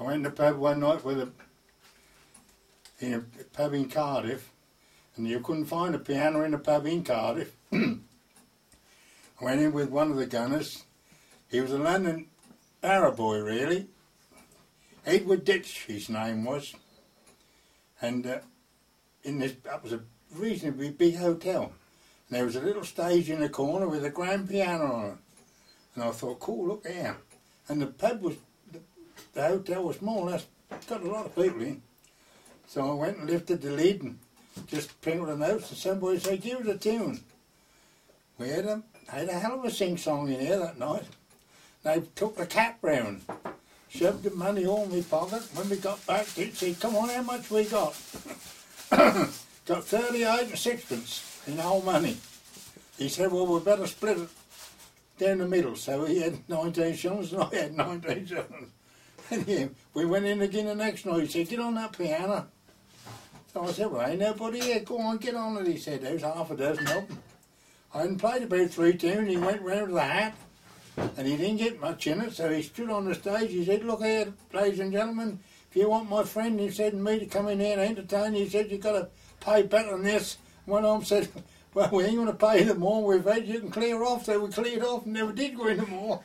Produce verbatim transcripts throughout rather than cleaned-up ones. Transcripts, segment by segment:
I went to the pub one night with a, in a pub in Cardiff, and you couldn't find a piano in a pub in Cardiff. I went in with one of the gunners. He was a London barra boy, really. Edward Ditch, his name was. And uh, in this, that was a reasonably big hotel. And there was a little stage in the corner with a grand piano on it. And I thought, cool, look there. And the pub was, the, the hotel was more or less, got a lot of people in. So I went and lifted the lid and just printed the notes, and somebody said, give us a tune. We had a, had a hell of a sing-song in here that night. They took the cap round, shoved the money all in my pocket. When we got back, they said, come on, how much we got? Got thirty-eight and sixpence in whole money. He said, well, we better split it down the middle. So he had nineteen shillings and I had nineteen shillings. And yeah, we went in again the next night. He said, get on that piano. So I said, well, ain't nobody here. Go on, get on it. He said, there's half a dozen of them. I hadn't played about three tunes. He went round to the hat, and he didn't get much in it. So he stood on the stage. He said, look here, ladies and gentlemen, if you want my friend, he said, me to come in here and entertain you, he said, you've got to pay better than this. One of them said, well, we ain't going to pay the more we've had. You can clear off. So we cleared off and never did go in the more.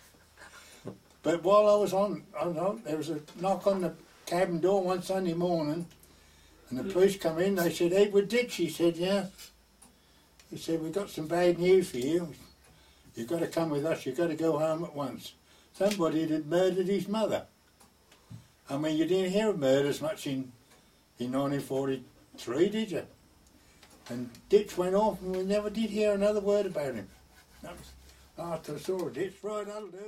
But while I was on, I was on, there was a knock on the cabin door one Sunday morning, and the police come in. They said, Edward Ditch. He said, yeah. He said, we've got some bad news for you. You've got to come with us. You've got to go home at once. Somebody had murdered his mother. I mean, you didn't hear of murders much in, in nineteen forty-three, did you? And Ditch went off, and we never did hear another word about him. That was after I saw Ditch. Right, that'll do.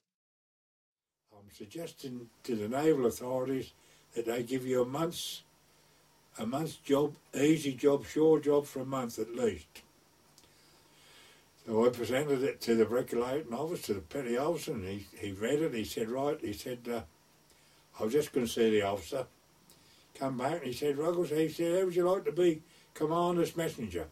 I'm suggesting to the naval authorities that they give you a month's a month's job, easy job, sure job for a month at least. So I presented it to the regulating officer, to the petty officer, and he, he read it. He said, right, he said, uh, I was just going to see the officer. Come back, and he said, Ruggles, he said, how would you like to be commander's messenger?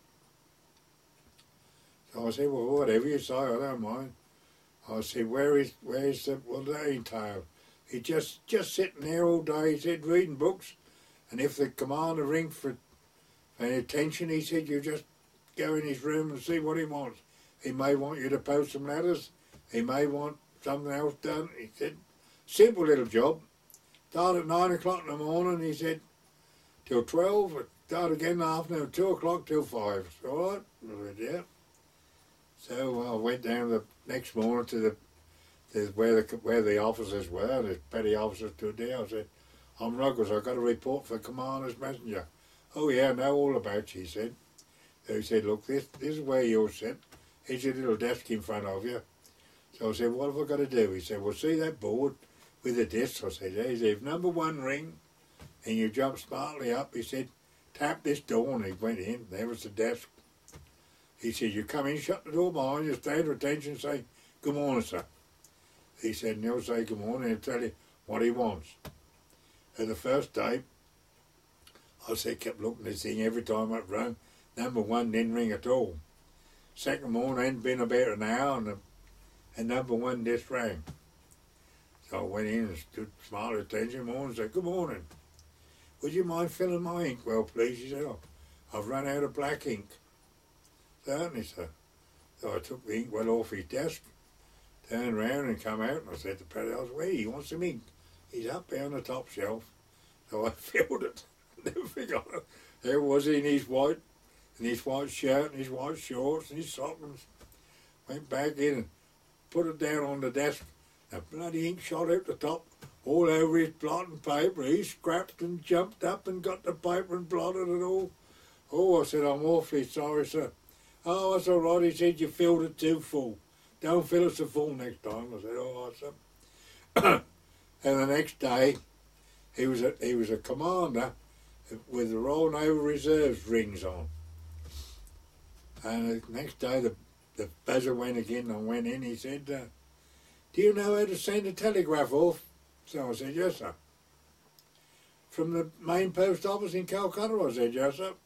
So I said, well, whatever you say, I don't mind. I said, where is, where is the, what does that entail? He just, just sitting there all day, he said, reading books, and if the commander rings for, for any attention, he said, you just go in his room and see what he wants. He may want you to post some letters, he may want something else done. He said, simple little job. Start at nine o'clock in the morning, he said, till twelve, start again in the afternoon, two o'clock till five. All right? I said, yeah. So I went down the next morning to the, to where the where the officers were. The petty officer stood there. I said, I'm Ruggles, I've got a report for commander's messenger. Oh yeah, I know all about you, he said. So he said, look, this, this is where you're sit. Here's your little desk in front of you. So I said, what have I got to do? He said, well, see that board with the disc? I said, yeah. He said, if number one ring and you jump smartly up, he said, tap this door, and he went in. There was the desk. He said, you come in, shut the door behind you, stay at attention, say, good morning, sir. He said, and he'll say good morning, and he'll tell you what he wants. And the first day, I said, kept looking at this thing every time it rang. Number one didn't ring at all. Second morning, hadn't been about an hour, and, the, and number one just rang. So I went in and stood smiled at attention morning and said, good morning. Would you mind filling my ink well, please? He said, oh, I've run out of black ink. Certainly, sir. So I took the ink well off his desk, turned round and come out, and I said to Paddy, I was, where he wants some ink. He's up there on the top shelf. So I filled it. Never forgot it. There was he in his white, in his white shirt and his white shorts and his stockings. Went back in and put it down on the desk. The bloody ink shot out the top, all over his blotting paper. He scrapped and jumped up and got the paper and blotted it all. Oh, I said, I'm awfully sorry, sir. Oh, that's all right. He said, you filled it too full. Don't fill it so full next time. I said, all right, sir. And the next day, he was a, he was a commander with the Royal Naval Reserves rings on. And the next day, the, the buzzer went again, and I went in. He said, uh, do you know how to send a telegraph off? So I said, yes, sir. From the main post office in Calcutta? I said, yes, sir.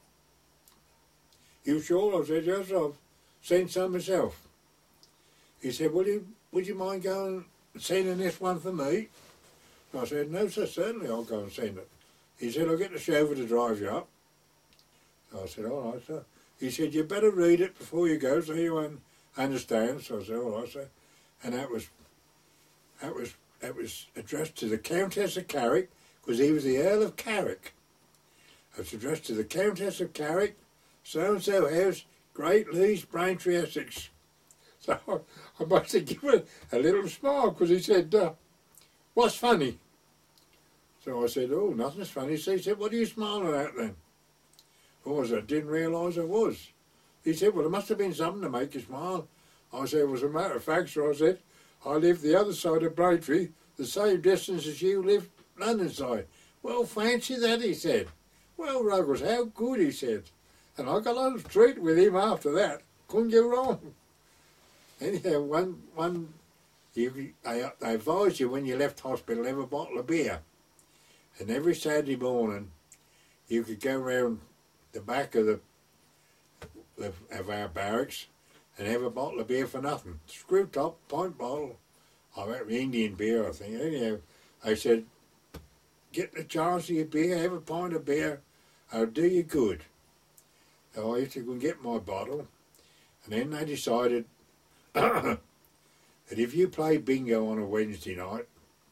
You sure? I said, yes, sir. I've sent some myself. He said, would you, would you mind going and sending this one for me? I said, no, sir, certainly I'll go and send it. He said, I'll get the chauffeur to drive you up. So I said, all right, sir. He said, you better read it before you go so you won't understand. So I said, all right, sir. And that was, that was, that was addressed to the Countess of Carrick, because he was the Earl of Carrick. It was addressed to the Countess of Carrick, so-and-so house, Great Leys, Braintree, Essex. So I, I must have given a little smile, because he said, uh, what's funny? So I said, oh, nothing's funny. So he said, what are you smiling at then? Oh, I said, I didn't realise I was. He said, well, there must have been something to make you smile. I said, well, as a matter of fact, so I said, I live the other side of Braintree, the same distance as you live London side. Well, fancy that, he said. Well, Ruggles, how good, he said. And I got on the street with him after that. Couldn't go wrong. Anyhow, one, one, you, they, they advised you when you left hospital, have a bottle of beer. And every Saturday morning, you could go round the back of the, the of our barracks and have a bottle of beer for nothing. Screw top, pint bottle. I went Indian beer, I think. Anyhow, I said, get the chance of your beer, have a pint of beer, it'll do you good. So I used to go and get my bottle, and then they decided that if you play bingo on a Wednesday night,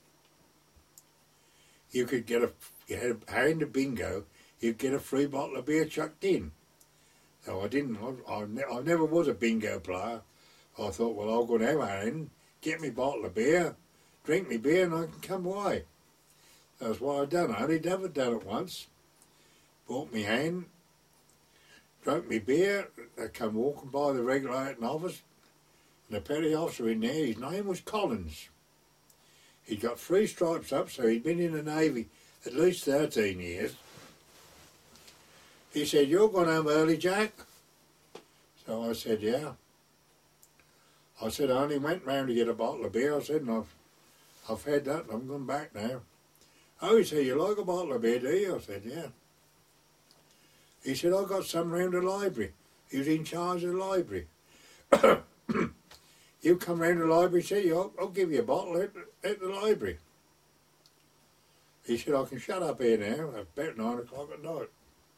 you could get a, you had a hand of bingo, you'd get a free bottle of beer chucked in. So I didn't, I, I, ne I never was a bingo player. I thought, well, I'll go and have a hand, get me bottle of beer, drink me beer, and I can come away. That's what I done. I only never done it once. Bought me hand, drank me beer. I come walking by the regulating office, and the petty officer in there, his name was Collins. He'd got three stripes up, so he'd been in the Navy at least thirteen years. He said, you're going home early, Jack? So I said, yeah. I said, I only went round to get a bottle of beer. I said, and I've, I've had that, and I'm going back now. Oh, he said, you like a bottle of beer, do you? I said, yeah. He said, I got some round the library. He was in charge of the library. You come round the library, see, I'll, I'll give you a bottle at, at the library. He said, I can shut up here now, at about nine o'clock at night.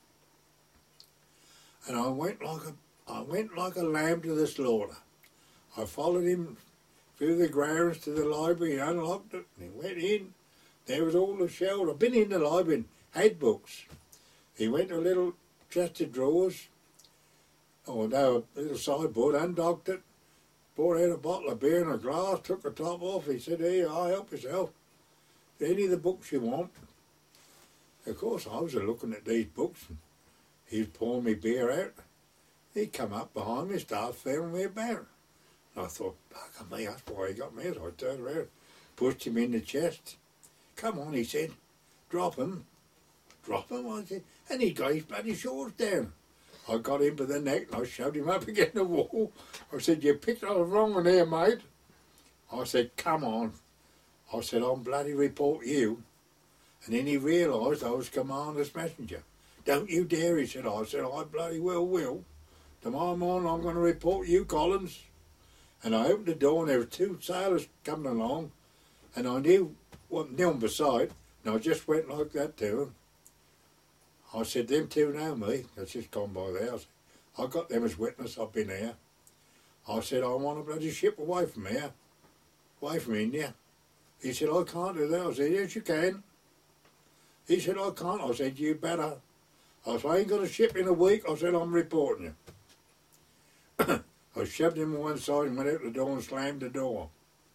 And I went like a, I went like a lamb to the slaughter. I followed him through the grounds to the library, he unlocked it, and he went in. There was all the shelves. I've been in the library and had books. He went to a little chest of drawers, or no, a little sideboard, undocked it, brought out a bottle of beer and a glass, took the top off. He said, here, I'll help yourself. Any of the books you want. Of course, I was looking at these books, and he was pouring me beer out. He come up behind me, started feeling me about. And I thought, fuck me, that's why he got me. So I turned around, pushed him in the chest. Come on, he said, drop him. Drop him, I said, and he got his bloody shorts down. I got him by the neck and I shoved him up against the wall. I said, you picked up the wrong one here, mate. I said, come on. I said, I'll bloody report you. And then he realised I was commander's messenger. Don't you dare, he said. I said, I bloody well will. Tomorrow morning I'm going to report you, Collins. And I opened the door and there were two sailors coming along, and I knew what no one beside, and I just went like that to them. I said, them two know me. That's just gone by there. I, said, I got them as witness, I've been here. I said, I want a bloody ship away from here, away from India. He said, I can't do that. I said, yes, you can. He said, I can't. I said, you better. I said, I ain't got a ship in a week. I said, I'm reporting you. I shoved him on one side and went out the door and slammed the door.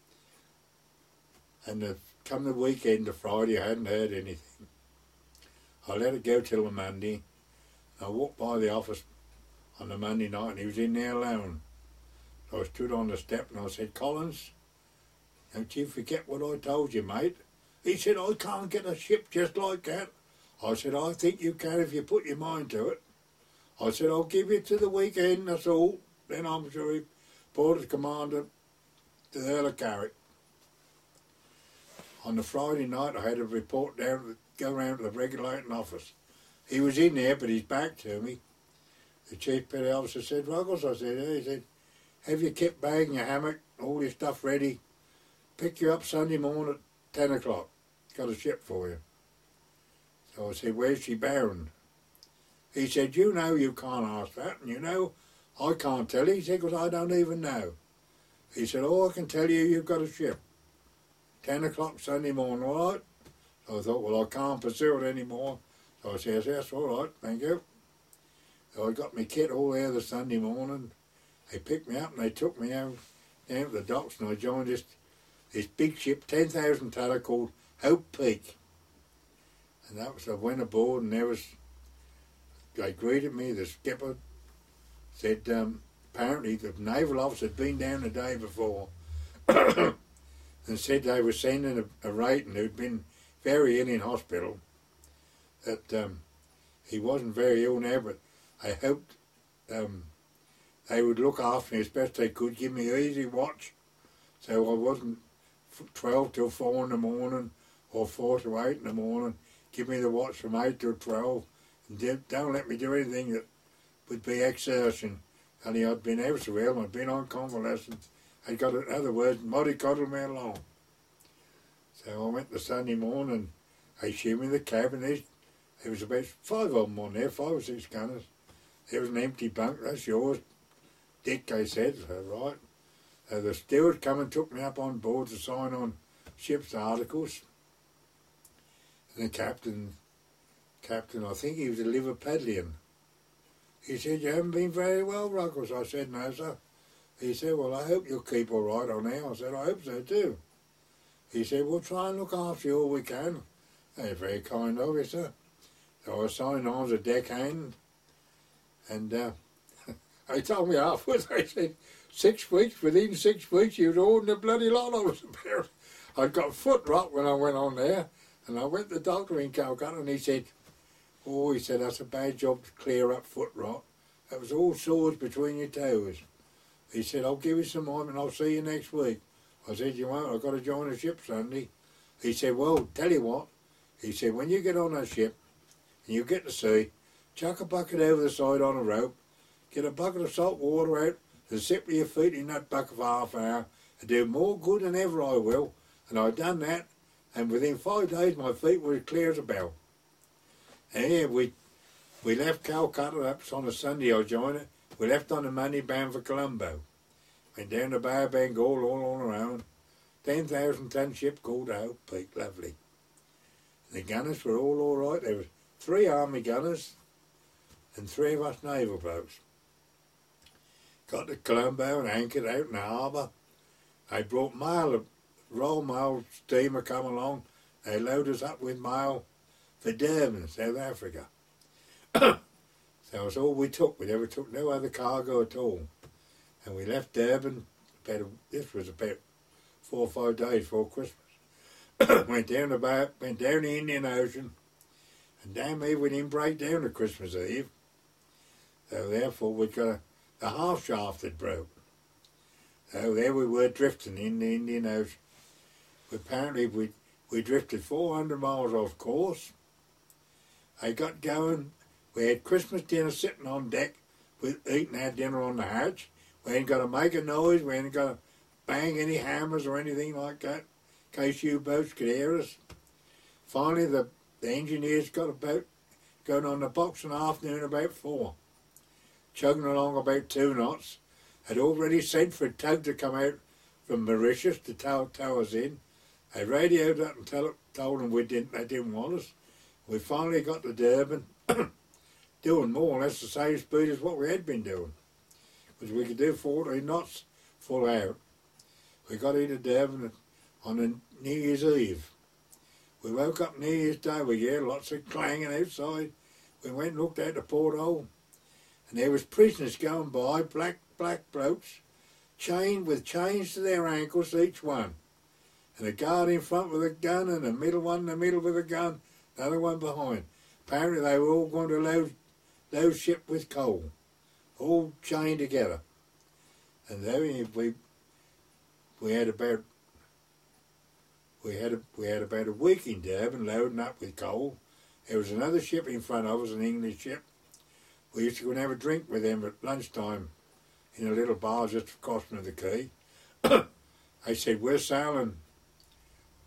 And the, come the weekend, the Friday, I hadn't heard anything. I let it go till the Monday. I walked by the office on the Monday night and he was in there alone. So I stood on the step and I said, Collins, don't you forget what I told you, mate. He said, I can't get a ship just like that. I said, I think you can if you put your mind to it. I said, I'll give you to the weekend, that's all. Then I'm sure he reported commander to the Earl of Carrick. On the Friday night, I had a report down, go round to the regulating office. He was in there, but he's back to me. The chief petty officer said, Ruggles, I said, yeah. He said, have your kit bag and your hammock, all your stuff ready. Pick you up Sunday morning at ten o'clock. got a ship for you. So I said, where's she bound? He said, you know you can't ask that, and you know I can't tell you. He said, because I don't even know. He said, oh, I can tell you you've got a ship. Ten o'clock Sunday morning, all right? So I thought, well, I can't pursue it anymore. So I said, yes, all right, thank you. So I got my kit all there the Sunday morning. They picked me up and they took me out down to the docks, and I joined this, this big ship, ten thousand tonner, called Hope Peak. And that was, I went aboard, and there was, they greeted me, the skipper said, um, apparently the naval officer had been down the day before and said they were sending a, a rating who'd been very ill in hospital, that um, he wasn't very ill now, but I hoped um, they would look after me as best they could, give me an easy watch, so I wasn't twelve till four in the morning or four to eight in the morning. Give me the watch from eight till twelve, and don't let me do anything that would be exertion. And I'd been ever so ill, I'd been on convalescence. I'd got, in other words, mollycoddled me along. So I went the Sunday morning, they showed me the cabin. There was about five of them on there, five or six gunners. There was an empty bunk, that's yours, Dick, they said. So, right. So the steward come and took me up on board to sign on ship's articles. And the captain, captain, I think he was a Liverpudlian. He said, you haven't been very well, Ruggles. I said, no, sir. He said, well, I hope you'll keep all right on there. I said, I hope so too. He said, we'll try and look after you all we can. They're very kind of you, sir. So I signed on as a deckhand. And uh, they told me afterwards, they said, six weeks, within six weeks, you'd ordered the bloody lot of us about. I'd got foot rot when I went on there. And I went to the doctor in Calcutta, and he said, oh, he said, that's a bad job to clear up foot rot. That was all sores between your toes. He said, I'll give you some time and I'll see you next week. I said, you won't, I've got to join a ship Sunday. He said, well, tell you what. He said, when you get on that ship and you get to sea, chuck a bucket over the side on a rope, get a bucket of salt water out and sit with your feet in that bucket for half an hour and do more good than ever I will. And I'd done that, and within five days my feet were as clear as a bell. And yeah, we we left Calcutta, that was on a Sunday I joined it. We left on the Monday bound for Colombo. Went down to Bay of Bengal all on around. ten thousand ton ship called Hope Peak, lovely. And the gunners were all all right. There was three army gunners and three of us naval blokes. Got to Colombo and anchored out in the harbour. They brought mail, a Royal Mail steamer come along. They loaded us up with mail for Durban, South Africa. So that's all we took. We never took no other cargo at all. And we left Durban, about a, this was about four or five days before Christmas. went down the bay, went down the Indian Ocean, and damn me, we didn't break down to Christmas Eve. So therefore we got a, the half shaft had broke. So there we were drifting in the Indian Ocean. Apparently we we drifted four hundred miles off course. I got going. We had Christmas dinner sitting on deck, with eating our dinner on the hatch. We ain't got to make a noise. We ain't got to bang any hammers or anything like that, in case U-boats could hear us. Finally, the, the engineers got about going on the box in the afternoon about four, chugging along about two knots. Had already sent for a tug to come out from Mauritius to tow, tow us in. I radioed up and tell, told them we didn't, they didn't want us. We finally got to Durban, doing more or less the same speed as what we had been doing. Because we could do fourteen knots full out. We got into Durban on a New Year's Eve. We woke up New Year's Day, we heard lots of clanging outside. We went and looked out the porthole, and there was prisoners going by, black, black blokes, chained with chains to their ankles, each one. And a guard in front with a gun, and a middle one in the middle with a gun, another one behind. Apparently they were all going to load, load ship with coal, all chained together. And then we we had about we had a, we had about a week in Durban loading up with coal. There was another ship in front of us, an English ship. We used to go and have a drink with them at lunchtime in a little bar just across from the quay. I said, we're sailing.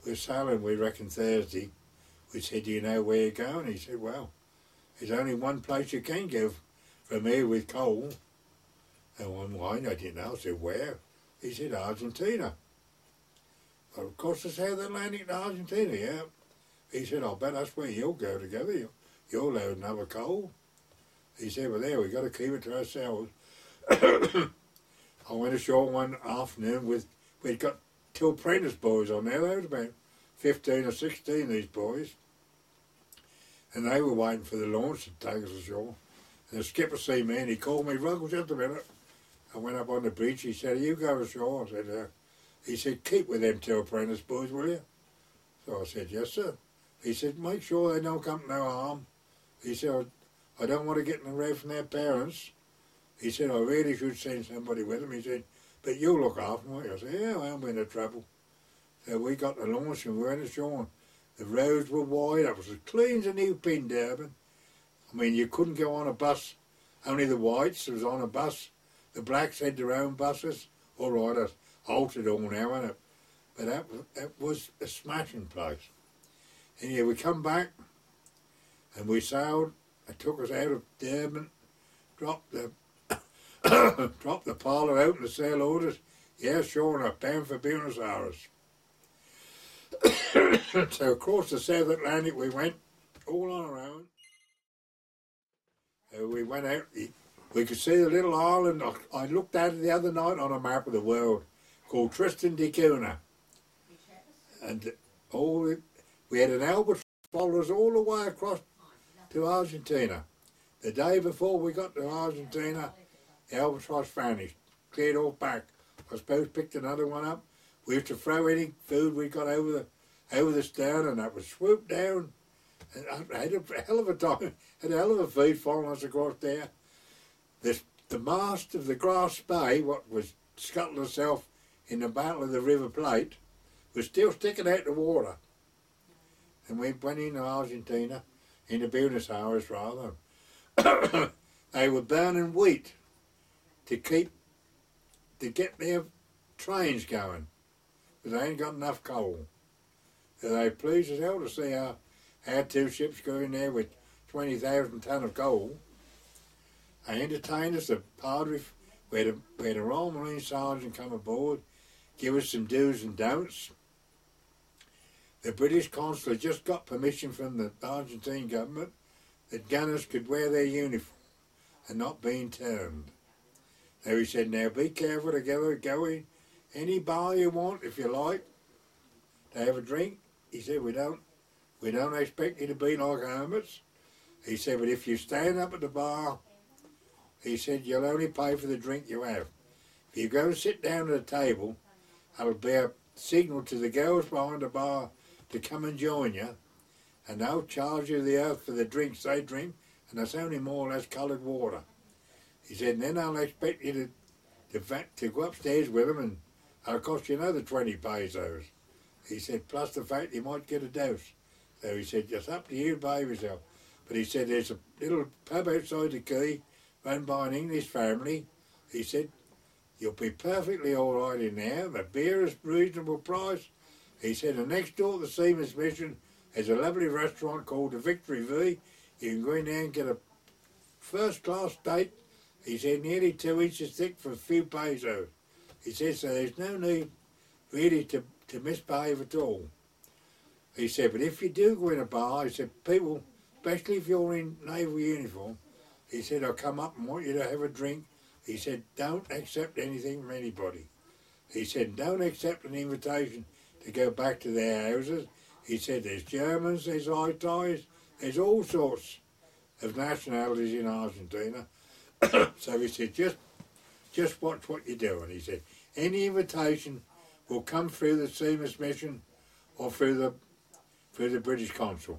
we're sailing, we reckon, Thursday. We said, do you know where you're going? He said, well, there's only one place you can go from here with coal. And one wine, I didn't know. I said, where? He said, Argentina. Well, of course, the South Atlantic to Argentina, yeah. He said, I bet that's where you'll go together. You'll, you'll load another coal. He said, well, there, we've got to keep it to ourselves. I went ashore one afternoon with, we'd got two apprentice boys on there. There was about fifteen or sixteen, these boys. And they were waiting for the launch to take us ashore. And the skipper seen me and he called me, Ruggles, just a minute. I went up on the beach. He said, you go ashore? I said, uh, he said, keep with them two apprentice boys, will you? So I said, yes, sir. He said, make sure they don't come to no harm. He said, I don't want to get in the row from their parents. He said, I really should send somebody with them. He said, but you'll look after them. I said, yeah, I won't be in trouble. So we got the launch and we went ashore. The roads were wide. It was as clean as a new pin, Durban. I mean, you couldn't go on a bus. Only the whites was on a bus. The blacks had their own buses. All right, it's altered all now, isn't it? But that, that was a smashing place. And yeah, we come back and we sailed. It took us out of Durban, dropped the dropped the parlour out in the sail orders. Yeah, sure enough, bound for Buenos Aires. So across the South Atlantic we went, all on our own. Uh, we went out, we could see the little island. I, I looked at it the other night on a map of the world called Tristan da Cunha. And all it, we had an albatross follow us all the way across to Argentina. The day before we got to Argentina, the albatross vanished, cleared off back. I suppose picked another one up. We used to throw any food we got over the over the stern, and that would swoop down. And I had a hell of a time, had a hell of a feed following us across there. This, the mast of the Grass Bay, what was scuttled itself in the Battle of the River Plate, was still sticking out the water. And we went into Argentina, into Buenos Aires rather. They were burning wheat to keep, to get their trains going, because they ain't got enough coal. So they pleased as hell to see our, our two ships go in there with twenty thousand tonne of coal. They entertained us, the padre, we had a, we had a Royal Marine Sergeant come aboard, give us some do's and don'ts. The British consul had just got permission from the Argentine government that gunners could wear their uniform and not being turned. So he said, now be careful together, go in any bar you want if you like to have a drink. He said, we don't we don't expect you to be like hermits. He said, but if you stand up at the bar, he said, you'll only pay for the drink you have. If you go and sit down at a table, that'll be a signal to the girls behind the bar to come and join you, and they'll charge you the earth for the drinks they drink, and that's only more or less coloured water. He said, and then they'll expect you to, to, to go upstairs with them, and it'll cost you another twenty pesos. He said, plus the fact you might get a dose. So he said, just up to you to behave yourself. But he said, there's a little pub outside the quay, run by an English family. He said, you'll be perfectly all right in there. The beer is reasonable price. He said, and next door to the Seamen's Mission is a lovely restaurant called the Victory V. You can go in there and get a first-class steak. He said, nearly two inches thick for a few pesos. He said, so there's no need really to, to misbehave at all. He said, but if you do go in a bar, he said, people, especially if you're in naval uniform, he said, I'll come up and want you to have a drink. He said, don't accept anything from anybody. He said, don't accept an invitation to go back to their houses. He said, there's Germans, there's Italians, there's all sorts of nationalities in Argentina. So he said, just just watch what you're doing. He said, any invitation will come through the Seamen's Mission or through the through the British consul.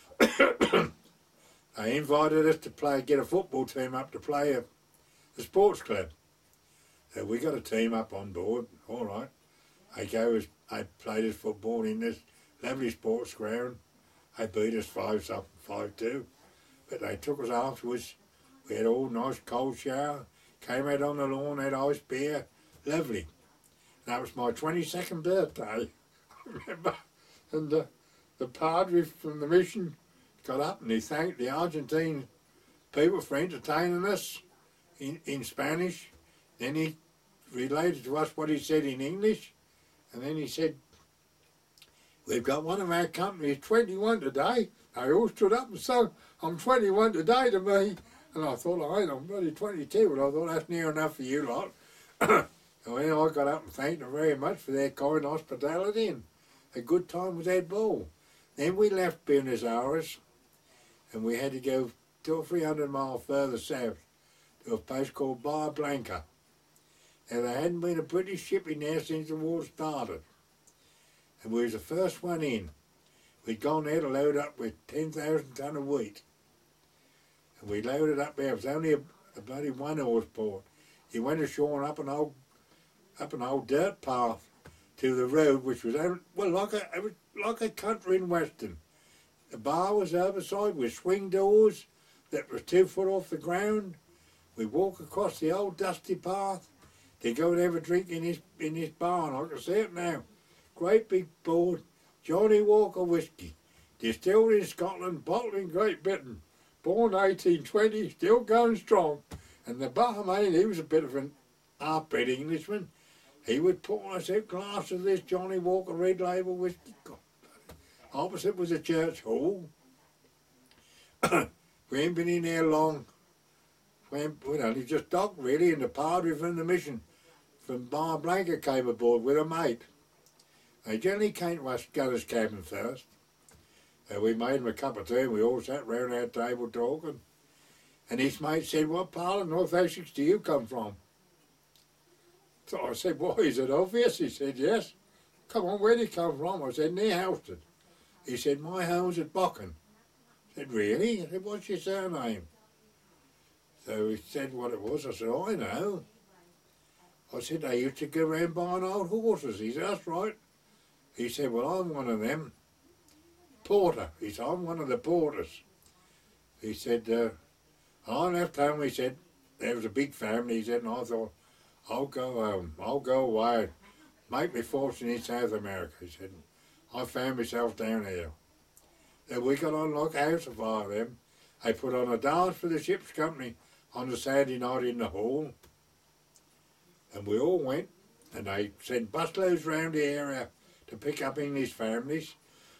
They invited us to play, get a football team up to play a, a sports club. So we got a team up on board, all right. I go as I played as football in this lovely sports ground. They beat us five something, five two. But they took us afterwards. We had all nice cold shower, came out on the lawn, had ice beer, lovely. And that was my twenty-second birthday. I remember and the, the padre from the mission got up and he thanked the Argentine people for entertaining us in, in Spanish. Then he related to us what he said in English, and then he said, we've got one of our companies, twenty-one today. They all stood up and said, I'm twenty-one today to me. And I thought, I ain't, I'm bloody twenty-two, but I thought that's near enough for you lot. And then I got up and thanked them very much for their kind hospitality and a good time with Ed Ball. Then we left Buenos Aires and we had to go two or three hundred miles further south to a place called Bahia Blanca. Now there hadn't been a British ship in there since the war started. And we was the first one in. We'd gone there to load up with ten thousand tonne of wheat. And we loaded up there. It was only a, a bloody one horse port. You went ashore and up an old, up an old dirt path to the road, which was well like a it was like a country in Western. The bar was the other side with swing doors that was two foot off the ground. We walk across the old dusty path to go and have a drink in his in his barn. I can see it now. Great big board, Johnny Walker whiskey, distilled in Scotland, bottled in Great Britain, born eighteen twenty, still going strong. And the barman, he was a bit of an half-bred Englishman. He would pour us a glass of this Johnny Walker Red Label whiskey. God, opposite was a church hall. We ain't been in there long. We ain't, we only just docked really, and the padre from the mission from Bahia Blanca came aboard with a mate. They generally came to us Gunner's cabin first. So we made him a cup of tea and we all sat round our table talking. And his mate said, what part of North Essex do you come from? So I said, why, is it obvious? He said, yes. Come on, where do you come from? I said, near Halstead. He said, my home's at Bocken. I said, really? I said, what's your surname? So he said what it was. I said, I know. I said, they used to go round buying old horses. He said, that's right. He said, well, I'm one of them. Porter. He said, I'm one of the porters. He said, uh, I left home, he said, there was a big family, he said, and I thought, I'll go home, I'll go away, make me fortune in South America, he said. I found myself down here. Then we got on like a house of fire them. They put on a dance for the ship's company on the Saturday night in the hall. And we all went, and they sent busloads round the area to pick up English families.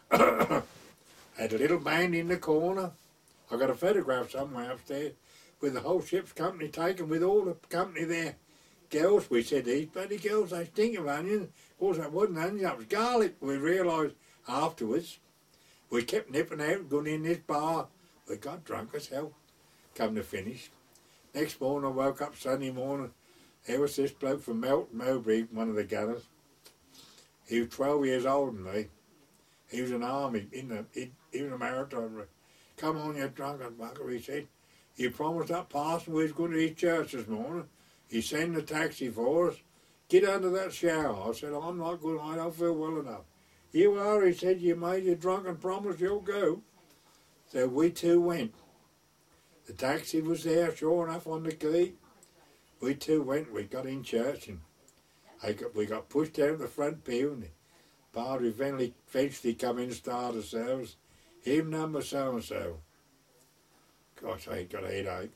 Had a little band in the corner. I got a photograph somewhere upstairs with the whole ship's company taken with all the company there. Girls, we said, these bloody girls, they stink of onions. Of course, that wasn't onions, that was garlic. We realised afterwards. We kept nipping out, going in this bar. We got drunk as hell, come to finish. Next morning, I woke up Sunday morning. There was this bloke from Melton Mowbray, one of the gunners. He was twelve years older than me. He was in the army, in the, he, he was a maritime. Come on, you drunken bugger, he said. You promised that parson we was going to his church this morning. He sent a taxi for us. Get under that shower. I said, I'm not going, I don't feel well enough. You are, he said, you made your drunken promise, you'll go. So we two went. The taxi was there, sure enough, on the quay. We two went, we got in church, and I got, we got pushed out the front pew, and the padre eventually, eventually come in and started the service. Him number so-and-so. Gosh, I ain't got a headache.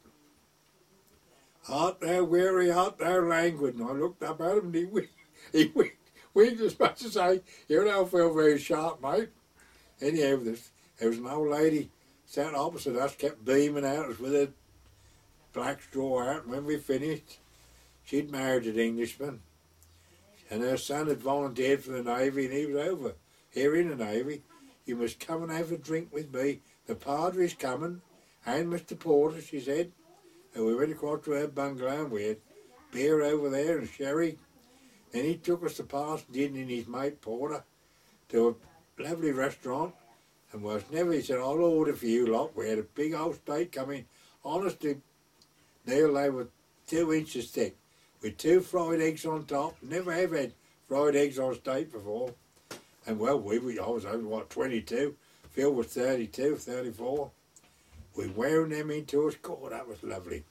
Art thou weary, art thou languid? And I looked up at him and he winked, he winked, winked as much as say, you don't feel very sharp, mate. Anyhow, this, there was an old lady sat opposite us, kept beaming at us with her black straw hat, and when we finished, she'd married an Englishman. And her son had volunteered for the Navy, and he was over here in the Navy. You must come and have a drink with me. The padre's coming, and Mister Porter, she said. And we went across to her bungalow, and we had beer over there and sherry. Then he took us to Parsons and his mate Porter to a lovely restaurant. And was never, he said, I'll order for you lot. We had a big old steak coming. Honestly, Neil, they were two inches thick, with two fried eggs on top. Never have had fried eggs on steak before. And well, we, we I was over, what, twenty-two. Phil was thirty-two, thirty-four. We wound them into us. God, that was lovely.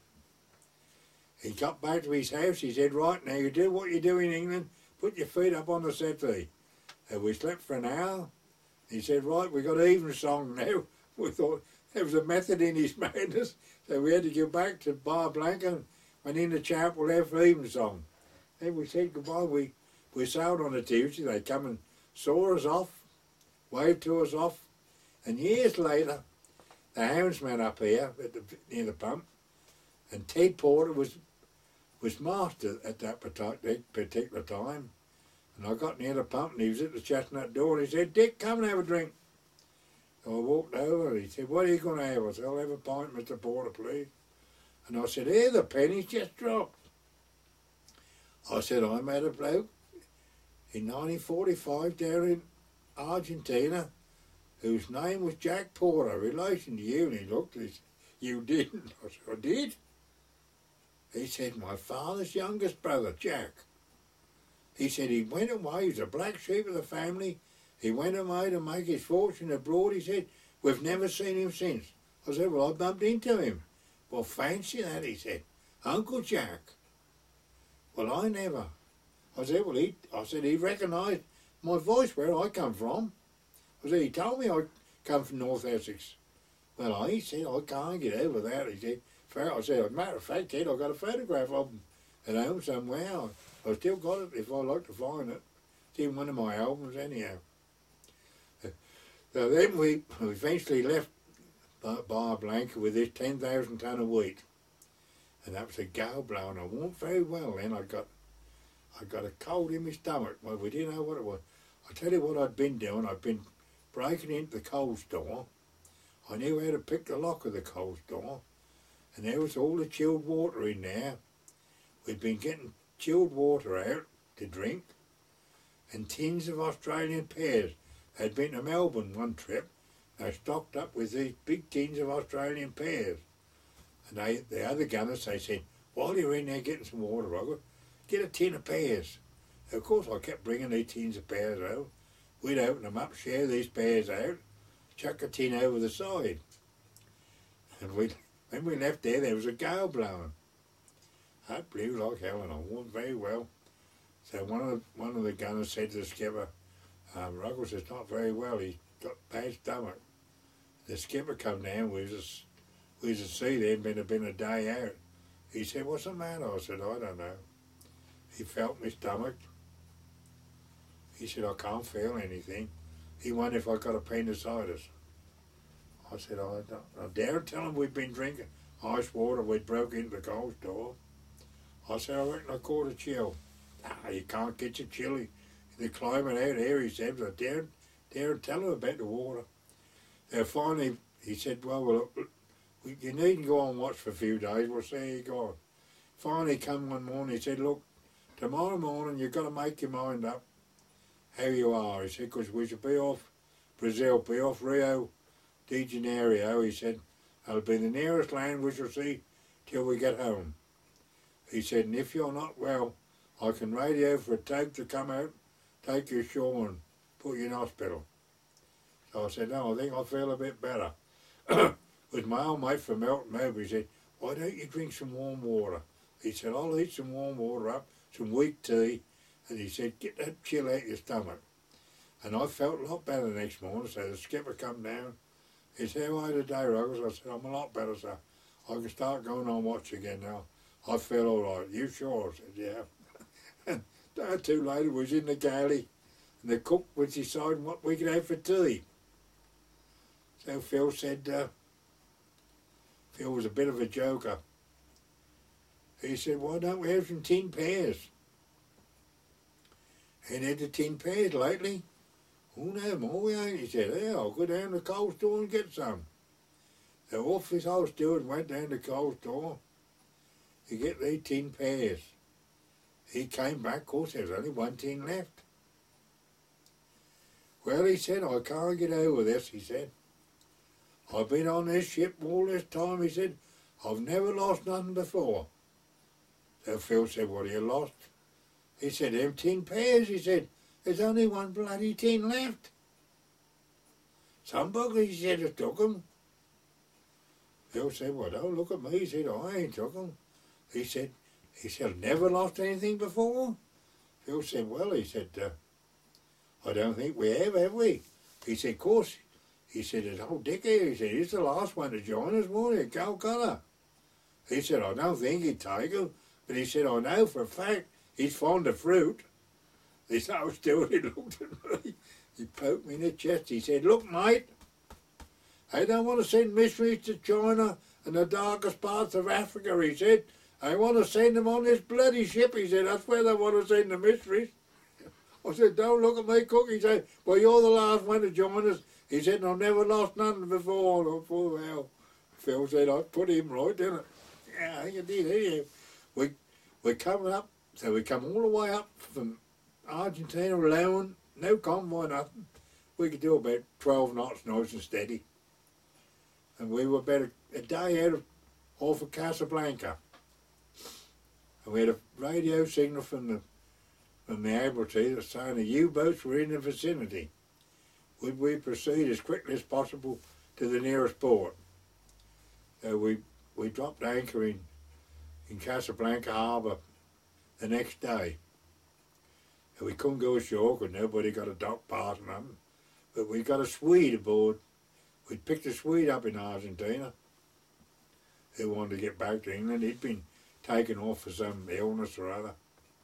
He got back to his house. He said, right, now you do what you do in England. Put your feet up on the settee. And we slept for an hour. He said, right, we got Evensong now. We thought there was a method in his madness, so we had to go back to Bar Blanca and went in the chapel there for Evensong. Then we said goodbye. We, we sailed on a Tuesday. They come and saw us off, waved to us off, and years later, the houndsman up here at the, near the pump, and Ted Porter was was master at that particular time. And I got near the pump and he was at the chestnut door and he said, Dick, come and have a drink. So I walked over and he said, what are you going to have? I said, I'll have a pint, Mister Porter, please. And I said, here, the penny's just dropped. I said, I met a bloke in nineteen forty-five down in Argentina whose name was Jack Porter, relation to you. And he looked and he said, you didn't? I said, I did. He said, my father's youngest brother, Jack. He said he went away, he was a black sheep of the family. He went away to make his fortune abroad. He said, we've never seen him since. I said, well, I bumped into him. Well, fancy that, he said. Uncle Jack. Well, I never. I said, well, he, I said, he recognised my voice where I come from. I said, he told me I come from North Essex. Well, he said, I can't get over that. He said, I said, as a matter of fact, Ted, I've got a photograph of him at home somewhere. I've still got it if I like to find it. It's in one of my albums anyhow. So then we eventually left Bar Blanca with this ten thousand tonne of wheat. And that was a gale blow, and I wasn't very well then. I got I got a cold in my stomach. Well, we didn't know what it was. I tell you what I'd been doing. I'd been breaking into the coal store. I knew how to pick the lock of the coal store. And there was all the chilled water in there. We'd been getting chilled water out to drink, and tins of Australian pears. They'd been to Melbourne one trip. They stocked up with these big tins of Australian pears. And they, the other gunners, they said, while you're in there getting some water, Robert, get a tin of pears. And of course, I kept bringing these tins of pears out. We'd open them up, share these pears out, chuck a tin over the side. And we'd when we left there, there was a gale blowing. I blew like hell and I wasn't very well. So one of the, one of the gunners said to the skipper, um, Ruggles is not very well, he's got bad stomach. The skipper come down, we was, a, we was at sea then, been, been a day out. He said, what's the matter? I said, I don't know. He felt my stomach. He said, I can't feel anything. He wondered if I got appendicitis. I said, I don't I daren't tell him we'd been drinking ice water, we'd broke into the coal store. I said, I reckon I caught a chill. Ah, you can't get your chilly. The climate out here, he said, but I daren't, daren't tell him about the water. So finally, he said, well, well look, you needn't go on watch for a few days, we'll see how you go. Finally come one morning, he said, look, tomorrow morning you've got to make your mind up how you are. He said, because we should be off Brazil, be off Rio de Janeiro, he said, that'll be the nearest land we shall see till we get home. He said, and if you're not well, I can radio for a tug to come out, take you ashore and put you in hospital. So I said, no, I think I feel a bit better. With my old mate from Melton Mowbray, he said, why don't you drink some warm water? He said, I'll heat some warm water up, some weak tea, and he said, get that chill out your stomach. And I felt a lot better the next morning, so the skipper come down. He said, how are you today, Ruggles? I said, I'm a lot better, sir. I can start going on watch again now. I feel all right. You sure? I said, yeah. And day or two later, we was in the galley, and the cook was deciding what we could have for tea. So Phil said, uh, Phil was a bit of a joker. He said, why don't we have some tin pears? Ain't had the tin pears lately? Oh no, more we ain't. He said, yeah, I'll go down to the coal store and get some. So off his old steward went down to the coal store to get these tin pears. He came back, of course there was only one tin left. Well, he said, I can't get over this, he said. I've been on this ship all this time, he said. I've never lost nothing before. So Phil said, what have you lost? He said, them tin pears, he said. There's only one bloody tin left. Some bugger, he said, has took them. Phil said, well, don't look at me. He said, I ain't took them. He said, he said, never lost anything before? Phil said, well, he said, uh, I don't think we have, have we? He said, of course. He said, it's old Dick here. He said, he's the last one to join us, won't he, Calcutta? He said, I don't think he'd take him. But he said, I know for a fact he's fond of fruit. He said, I was still, he looked at me. He poked me in the chest. He said, look, mate, I don't want to send missionaries to China and the darkest parts of Africa, he said. I want to send them on this bloody ship, he said. That's where they want to send the missionaries. I said, don't look at me, Cook. He said, well, you're the last one to join us. He said, I've never lost nothing before. And I thought, well, Phil said, I put him right, didn't it? Yeah, I think I did. Anyway, we, we're coming up, so we come all the way up from Argentina alone, no convoy, nothing. We could do about twelve knots nice and steady. And we were about a, a day out of, off of Casablanca. And we had a radio signal from the from the Admiralty that saying the U-boats were in the vicinity. Would we proceed as quickly as possible to the nearest port? So we we dropped anchor in, in Casablanca harbour the next day. And we couldn't go ashore because nobody got a dock pass or nothing. But we got a Swede aboard. We picked a Swede up in Argentina who wanted to get back to England. He'd been taken off for some illness or other.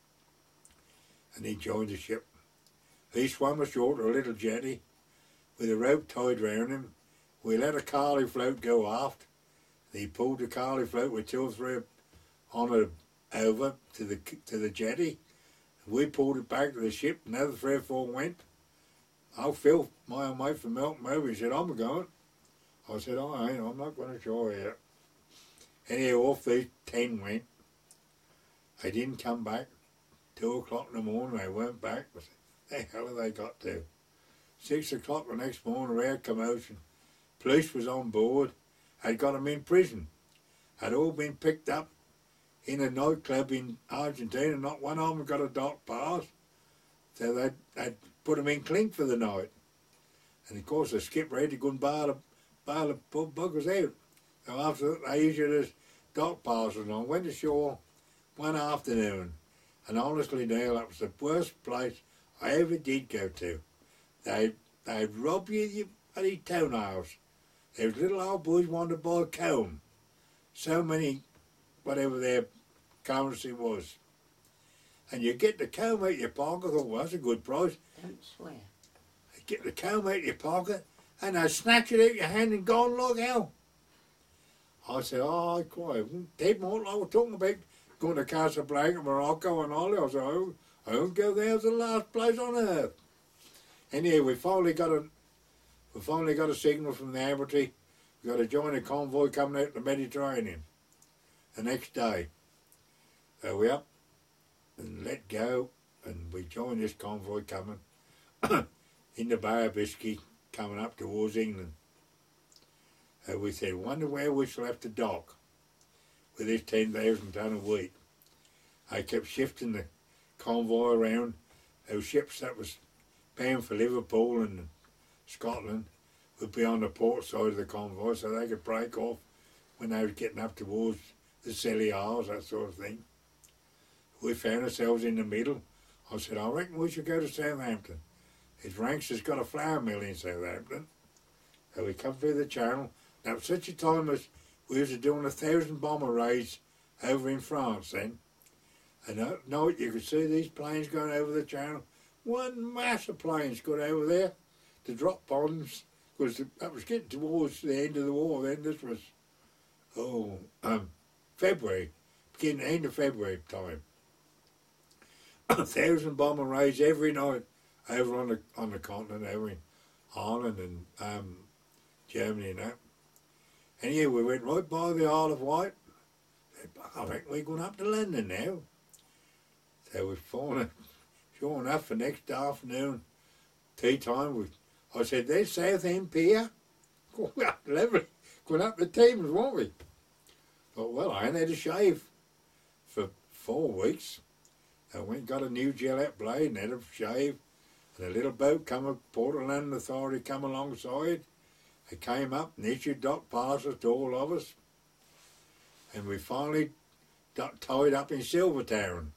And he joined the ship. He swam ashore to a little jetty with a rope tied round him. We let a Carley float go aft. He pulled the Carley float with two or three on it over to the to the jetty. We pulled it back to the ship. Another three or four went. Oh, Phil, my old mate from Melton Mowbray, said, I'm going. I said, oh, I ain't, I'm not going ashore yet. Anyhow, off these ten went. They didn't come back. Two o'clock in the morning, they weren't back. I said, the hell have they got to? Six o'clock the next morning, rare commotion. Police was on board. Had got them in prison. Had all been picked up in a nightclub in Argentina. Not one of them got a dock pass. So they'd, they'd put them in clink for the night. And of course the skipper had to go and bail the, bail the buggers out. So after that they issued us dock passes and I went ashore one afternoon. And honestly, Neil, that was the worst place I ever did go to. They'd, they'd rob you of your bloody toenails. Those little old boys wanted to buy a comb. So many, whatever their currency was. And you get the comb out of your pocket, I thought, well, that's a good price. Don't swear. You get the comb out of your pocket, and they snatch it out of your hand and gone like hell. I said, oh, I quite, dead more like we're talking about going to Casablanca, Morocco and all that. I said, oh, I won't go there, it's the last place on earth. Anyway, we finally got a we finally got a signal from the Admiralty. We got to join a convoy coming out the Mediterranean the next day. So we up and let go, and we joined this convoy coming in the Bay of Biscay, coming up towards England. So we said, wonder where we shall have to dock with this ten thousand ton of wheat. I kept shifting the convoy around. Those ships that was bound for Liverpool and Scotland would be on the port side of the convoy so they could break off when they were getting up towards the Scilly Isles, that sort of thing. We found ourselves in the middle. I said, I reckon we should go to Southampton. His Ranks has got a flour mill in Southampton. So we come through the channel. Now at such a time as we was doing a thousand bomber raids over in France then. And at night you could see these planes going over the channel. One mass of planes got over there to drop bombs, because that was getting towards the end of the war then. This was, oh, um, February, beginning, end of February time. A thousand bomber raids every night over on the on the continent, over in Ireland and um, Germany and that. Anyway, we went right by the Isle of Wight. I reckon we're going up to London now. So we found, sure enough, the next afternoon, tea time, we, I said, there's Southend Pier. Going up the level, going up the Thames, weren't we? Thought, well, I ain't had a shave for four weeks. I went and got a new Gillette blade and had a shave. And a little boat come up, Port of London Authority come alongside. They came up and issued dock passes to all of us. And we finally got tied up in Silvertown.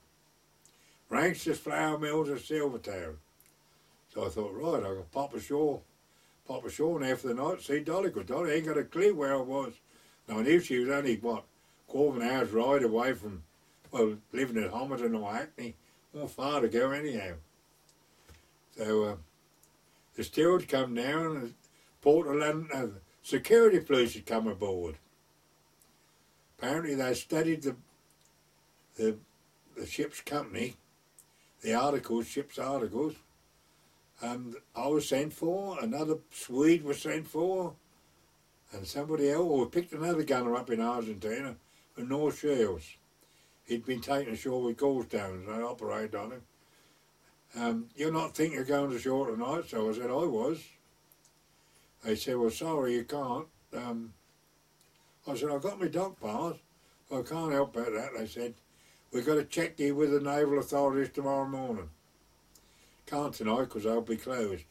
Ranks' flour mills at Silvertown. So I thought, right, I can pop ashore hop ashore now for the night, see Dolly, because Dolly ain't got a clue where I was. Now I knew she was only, what, quarter of an hour's ride away from, well, living at Homerton or Hackney. Not far to go anyhow. So uh, the stewards come down and Port of London, uh, security police had come aboard. Apparently they studied the, the, the ship's company, the articles, ship's articles, and I was sent for, another Swede was sent for, and somebody else, or we picked another gunner up in Argentina from North Shields. He'd been taken ashore with gallstones, and I operated on him. Um, you're not thinking of going ashore tonight? So I said, I was. They said, well, sorry, you can't. Um, I said, I've got my dock pass. Well, I can't help about that. They said, we've got to check you with the naval authorities tomorrow morning. Can't tonight because they'll be closed.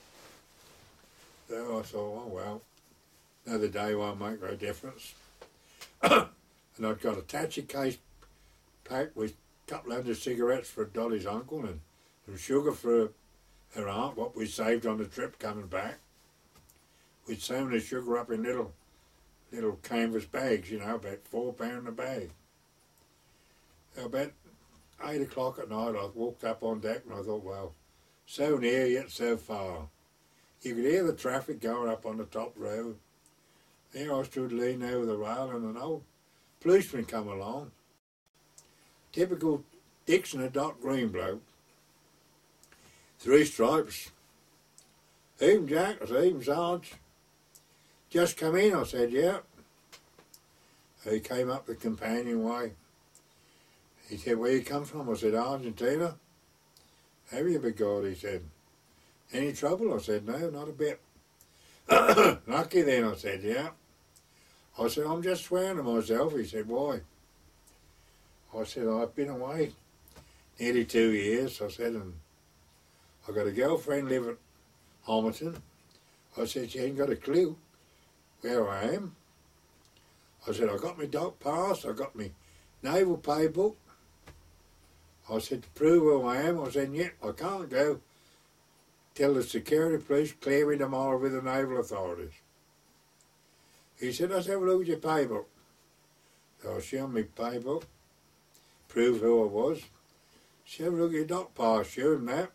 So I thought, oh well, another day won't make no difference. And I'd got a taxi case packed with a couple hundred cigarettes for Dolly's uncle and some sugar for her aunt, what we saved on the trip coming back. We'd sewn the sugar up in little little canvas bags, you know, about four pound a bag. So about eight o'clock at night I walked up on deck and I thought, well, so near yet so far. You could hear the traffic going up on the top road. There I stood leaning over the rail and an old policeman come along. Typical Dixon, a dark green bloke. Three stripes. Evening, Jack. I said, evening, Sarge. Just come in, I said, yeah. He came up the companionway. He said, where you come from? I said, Argentina. Have you, big God? He said. Any trouble? I said, no, not a bit. Lucky then, I said, yeah. I said, I'm just swearing to myself. He said, why? I said, I've been away nearly two years. I said, and I've got a girlfriend live at Homerton. I said, she ain't got a clue where I am. I said, I got my dock pass, I got my naval pay book. I said, to prove who I am, I said, yeah, I can't go till the security police clear me tomorrow with the naval authorities. He said, let's have a look at your pay book. So I showed me pay book, proved who I was. She have a look at your dock pass, sure, and that.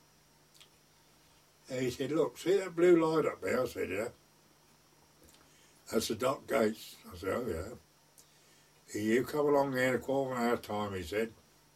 And he said, look, see that blue light up there? I said, yeah. That's the dock gates. I said, oh, yeah. You come along there in a quarter of an hour time, he said.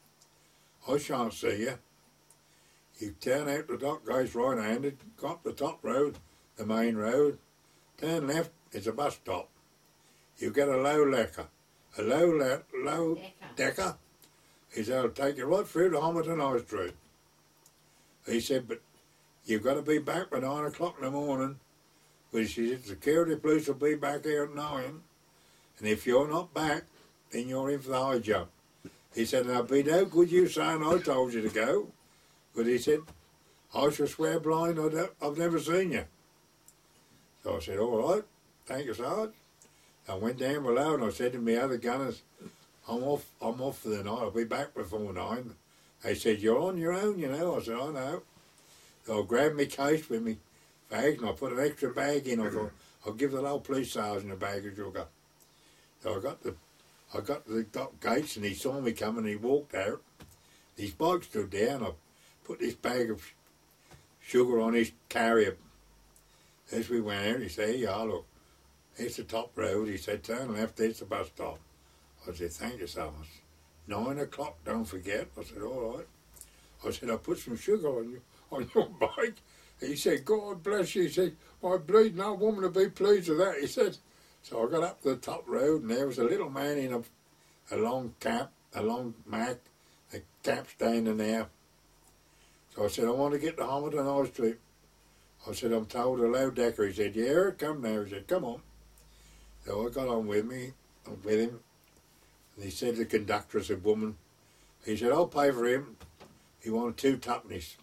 I shan't see you. You turn out the dock gates right-handed, go up the top road, the main road, turn left, it's a bus stop. You get a low lecker, a low le low decker. decker. He said, I'll take you right through to Homerton High Street. He said, but you've got to be back by nine o'clock in the morning, because he said, security police will be back here at nine, and if you're not back, then you're in for the high jump. He said, there'll be no good you saying I told you to go. But he said, I shall swear blind I don't, I've never seen you. So I said, all right, thank you, Sarge. I went down below and I said to my other gunners, I'm off, I'm off for the night, I'll be back before nine. They said, you're on your own, you know. I said, I know. So I grabbed my case with me bags and I put an extra bag in. I thought, I'll give the old police sergeant a bag of sugar. So I got the I got to the dock gates and he saw me coming and he walked out. His bike stood there and I put this bag of sugar on his carrier. As we went out, he said, yeah, look, it's the top road. He said, turn left, there's the bus stop. I said, thank you so much. Nine o'clock, don't forget. I said, all right. I said, I'll put some sugar on you on your bike. He said, God bless you. He said, my bleeding old woman will be pleased with that. He said, so I got up to the top road and there was a little man in a, a long cap, a long Mac, a cap standing there. So I said, I want to get to Homerton High Street. I said, I'm told a low decker. He said, yeah, come now. He said, come on. So I got on with me, with him. And he said, the conductor's a woman. He said, I'll pay for him. He wanted two tuppennies.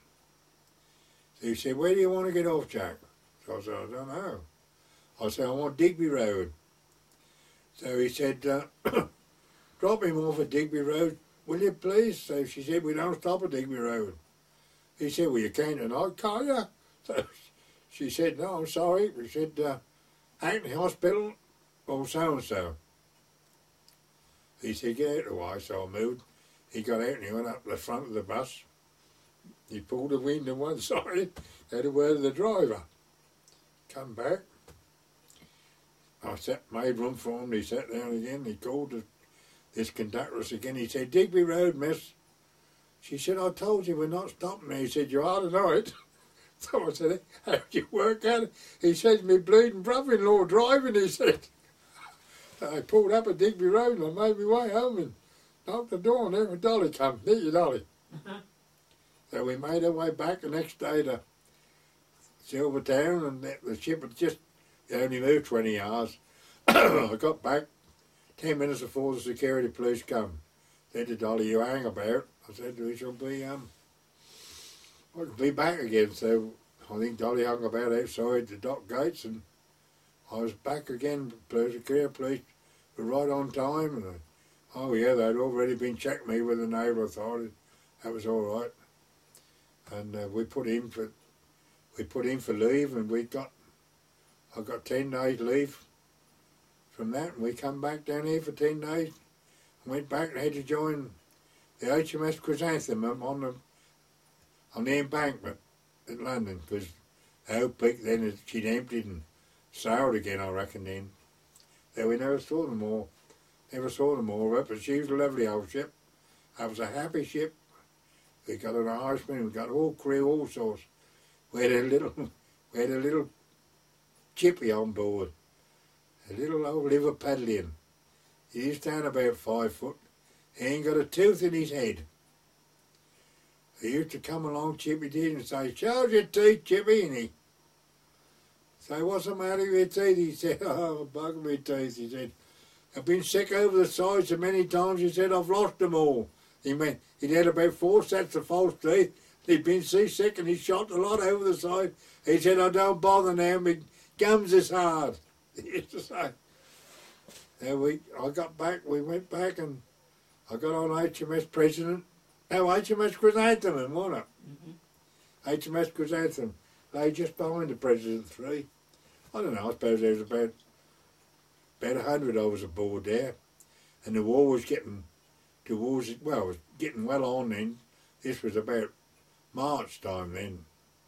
So he said, where do you want to get off, Jack? So I said, I don't know. I said, I want Digby Road. So he said, uh, drop him off at Digby Road, will you please? So she said, we don't stop at Digby Road. He said, well, you can tonight, can't you? So She said, no, I'm sorry. We said, uh, Hackney Hospital or so-and-so. He said, get out of the way, so I moved. He got out and he went up the front of the bus. He pulled the wind on one side, had a word of the driver. Come back. I sat, made room for him. He sat down again. He called the, this conductress again. He said, Digby Road, miss. She said, I told you we're not stopping. He said, you are tonight. So I said, how did you work out it? He said, me bleeding brother-in-law driving, he said. So I pulled up at Digby Road and I made my way home and knocked the door and there was Dolly come. There you Dolly. So we made our way back the next day to Silvertown, and the, the ship had just only moved twenty hours. I got back ten minutes before the security police come. Said to Dolly, you hang about. I said, we shall be, um, I could be back again. So I think Dolly hung about outside the dock gates, and I was back again. The security police were right on time. And I, oh yeah, they'd already been checking me with the naval authority. That was all right. And uh, we put in for we put in for leave, and we got I got ten days leave from that, and we come back down here for ten days. Went back and had to join the H M S Chrysanthemum on the on the embankment at London, because the Hope Peak then she'd emptied and sailed again, I reckon. Then, so we never saw them all, never saw them all. But she was a lovely old ship. That was a happy ship. We got an Irishman, we got all crew, all sorts. We had a little, we had a little chippy on board, a little old Liverpudlian. He stand about five foot. He ain't got a tooth in his head. He used to come along, Chippy did, and say, "Shows your teeth, Chippy," and he say, "What's the matter with your teeth?" He said, "Oh, bug me teeth." He said, "I've been sick over the side so many times." He said, "I've lost them all." He meant he'd had about four sets of false teeth. He'd been seasick and he shot a lot over the side. He said, "I don't bother now, my gums is hard." He used to say. Then we, I got back, we went back and I got on H M S President. No, H M S Chrysanthemum, wasn't it? Mm-hmm. H M S Chrysanthemum. Lay just behind the President three. I don't know, I suppose there was about, about a hundred of us aboard there. And the war was getting towards, well, it was getting well on then. This was about March time then.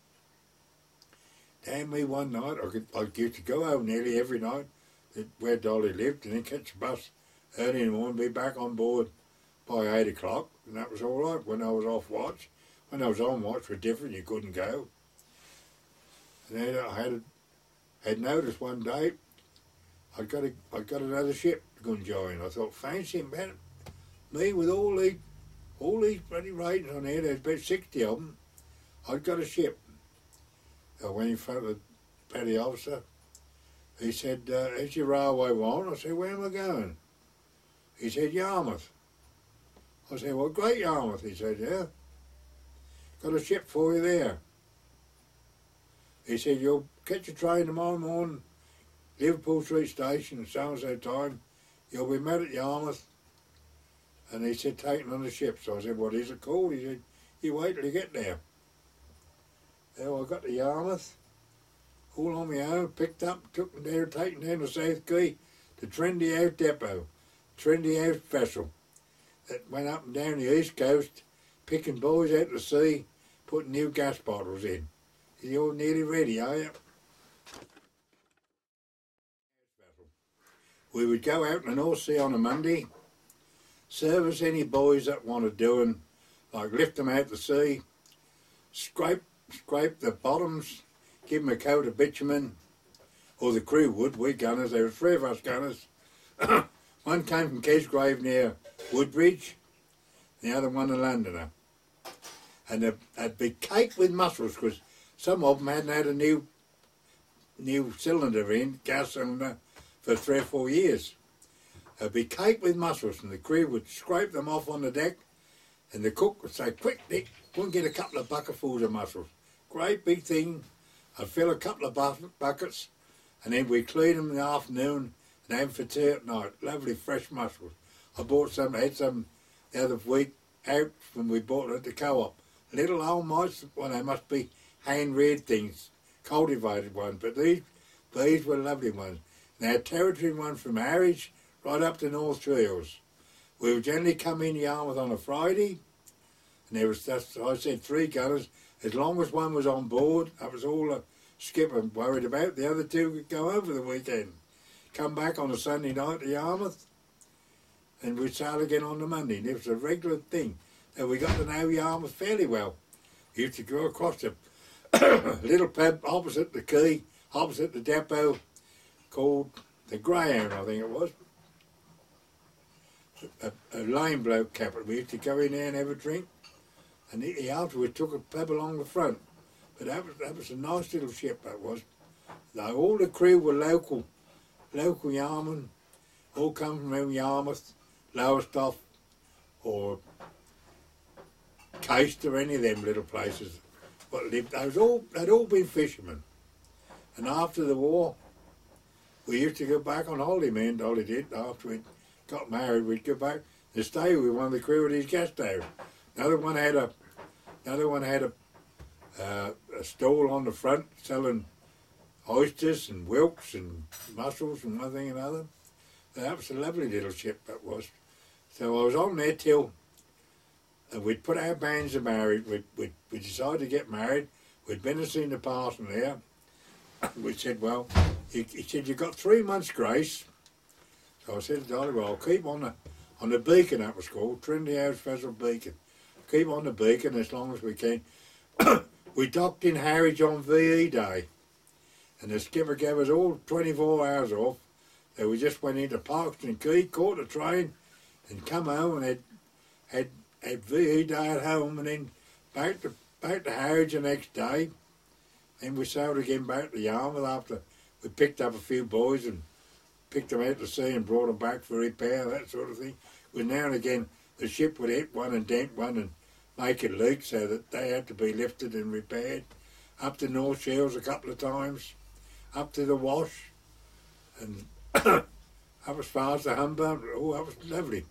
Damn me, one night, I, could, I used to go home nearly every night where Dolly lived and then catch a bus early in the morning, be back on board by eight o'clock, and that was all right when I was off watch. When I was on watch was different, you couldn't go. And then I had had noticed one day I got a, I got another ship to go and join. I thought, fancy about me with all these all these bloody ratings on here, there's about sixty of them. I'd got a ship. I went in front of the petty officer. He said, uh, "Is your railway one?" I said, "Where am I going?" He said, "Yarmouth." I said, "Well, great Yarmouth." He said, "Yeah. Got a ship for you there." He said, "You'll catch a train tomorrow morning, Liverpool Street Station at so-and-so time. You'll be met at Yarmouth." And he said, "Taken on the ship." So I said, "What is it called?" He said, "You wait till you get there." So I got to Yarmouth, all on my own, picked up, took them there, taken down to South Quay, to Trendy House Depot, Trendy House vessel that went up and down the east coast, picking boys out to sea, putting new gas bottles in. You're nearly ready, are you? We would go out in the North Sea on a Monday, service any boys that wanted doing, like lift them out to sea, scrape, scrape the bottoms, give them a coat of bitumen, or the crew would, we gunners, there were three of us gunners. One came from Kesgrave near Woodbridge, the other one a Londoner. And they'd, they'd be caked with mussels, because some of them hadn't had a new new cylinder in, gas cylinder, for three or four years. They'd be caked with mussels, and the crew would scrape them off on the deck, and the cook would say, "Quick, Dick, go and get a couple of bucketfuls of mussels." Great big thing. I'd fill a couple of bu buckets, and then we'd clean them in the afternoon, and have them for tea at night. Lovely fresh mussels. I bought some, had some the other week out when we bought it at the co-op. Little old mice, well, they must be hand-reared things, cultivated ones, but these these were lovely ones. Now, territory ones from Harwich right up to North Shields. We would generally come in Yarmouth on a Friday, and there was, that's, I said, three gunners. As long as one was on board, that was all the skipper worried about. The other two could go over the weekend, come back on a Sunday night to Yarmouth, and we'd sail again on the Monday. And it was a regular thing. And we got to know Yarmouth fairly well. We used to go across the little pub opposite the quay, opposite the depot, called the Greyhound, I think it was. A, a lame bloke kept it. We used to go in there and have a drink, and he, he afterwards took a pub along the front. But that was that was a nice little ship, that was. Now, all the crew were local, local Yarmen, all come from around Yarmouth, Lowestoft, or Caister, or any of them little places. What lived, they was all they'd all been fishermen. And after the war, we used to go back on holiday. Me and Dolly did. After we got married, we'd go back and stay with one of the crew at his guest house. Another one had a, another one had a, uh, a stall on the front selling oysters and wilks and mussels and one thing and another. That was a lovely little ship, that was. So I was on there till uh, we'd put our banns of married. We we we decided to get married. We'd been and seen the parson there. We said, well, he, he said, you've got three months' grace. So I said to Dolly, well, I'll keep on the on the Beacon, that was called, Trinity House Vessel Beacon. Keep on the Beacon as long as we can. We docked in Harwich on V E Day, and the skipper gave us all twenty-four hours off. So we just went into Parkston Quay, caught a train, and come home and had had, had V E Day at home, and then back to back to Harwich the next day. Then we sailed again back to Yarmouth after we picked up a few boys and picked them out to sea and brought them back for repair, that sort of thing. With now and again the ship would hit one and dent one and make it leak, so that they had to be lifted and repaired. Up to North Shields a couple of times, up to the Wash, and up as far as the Humber. Oh, that was lovely.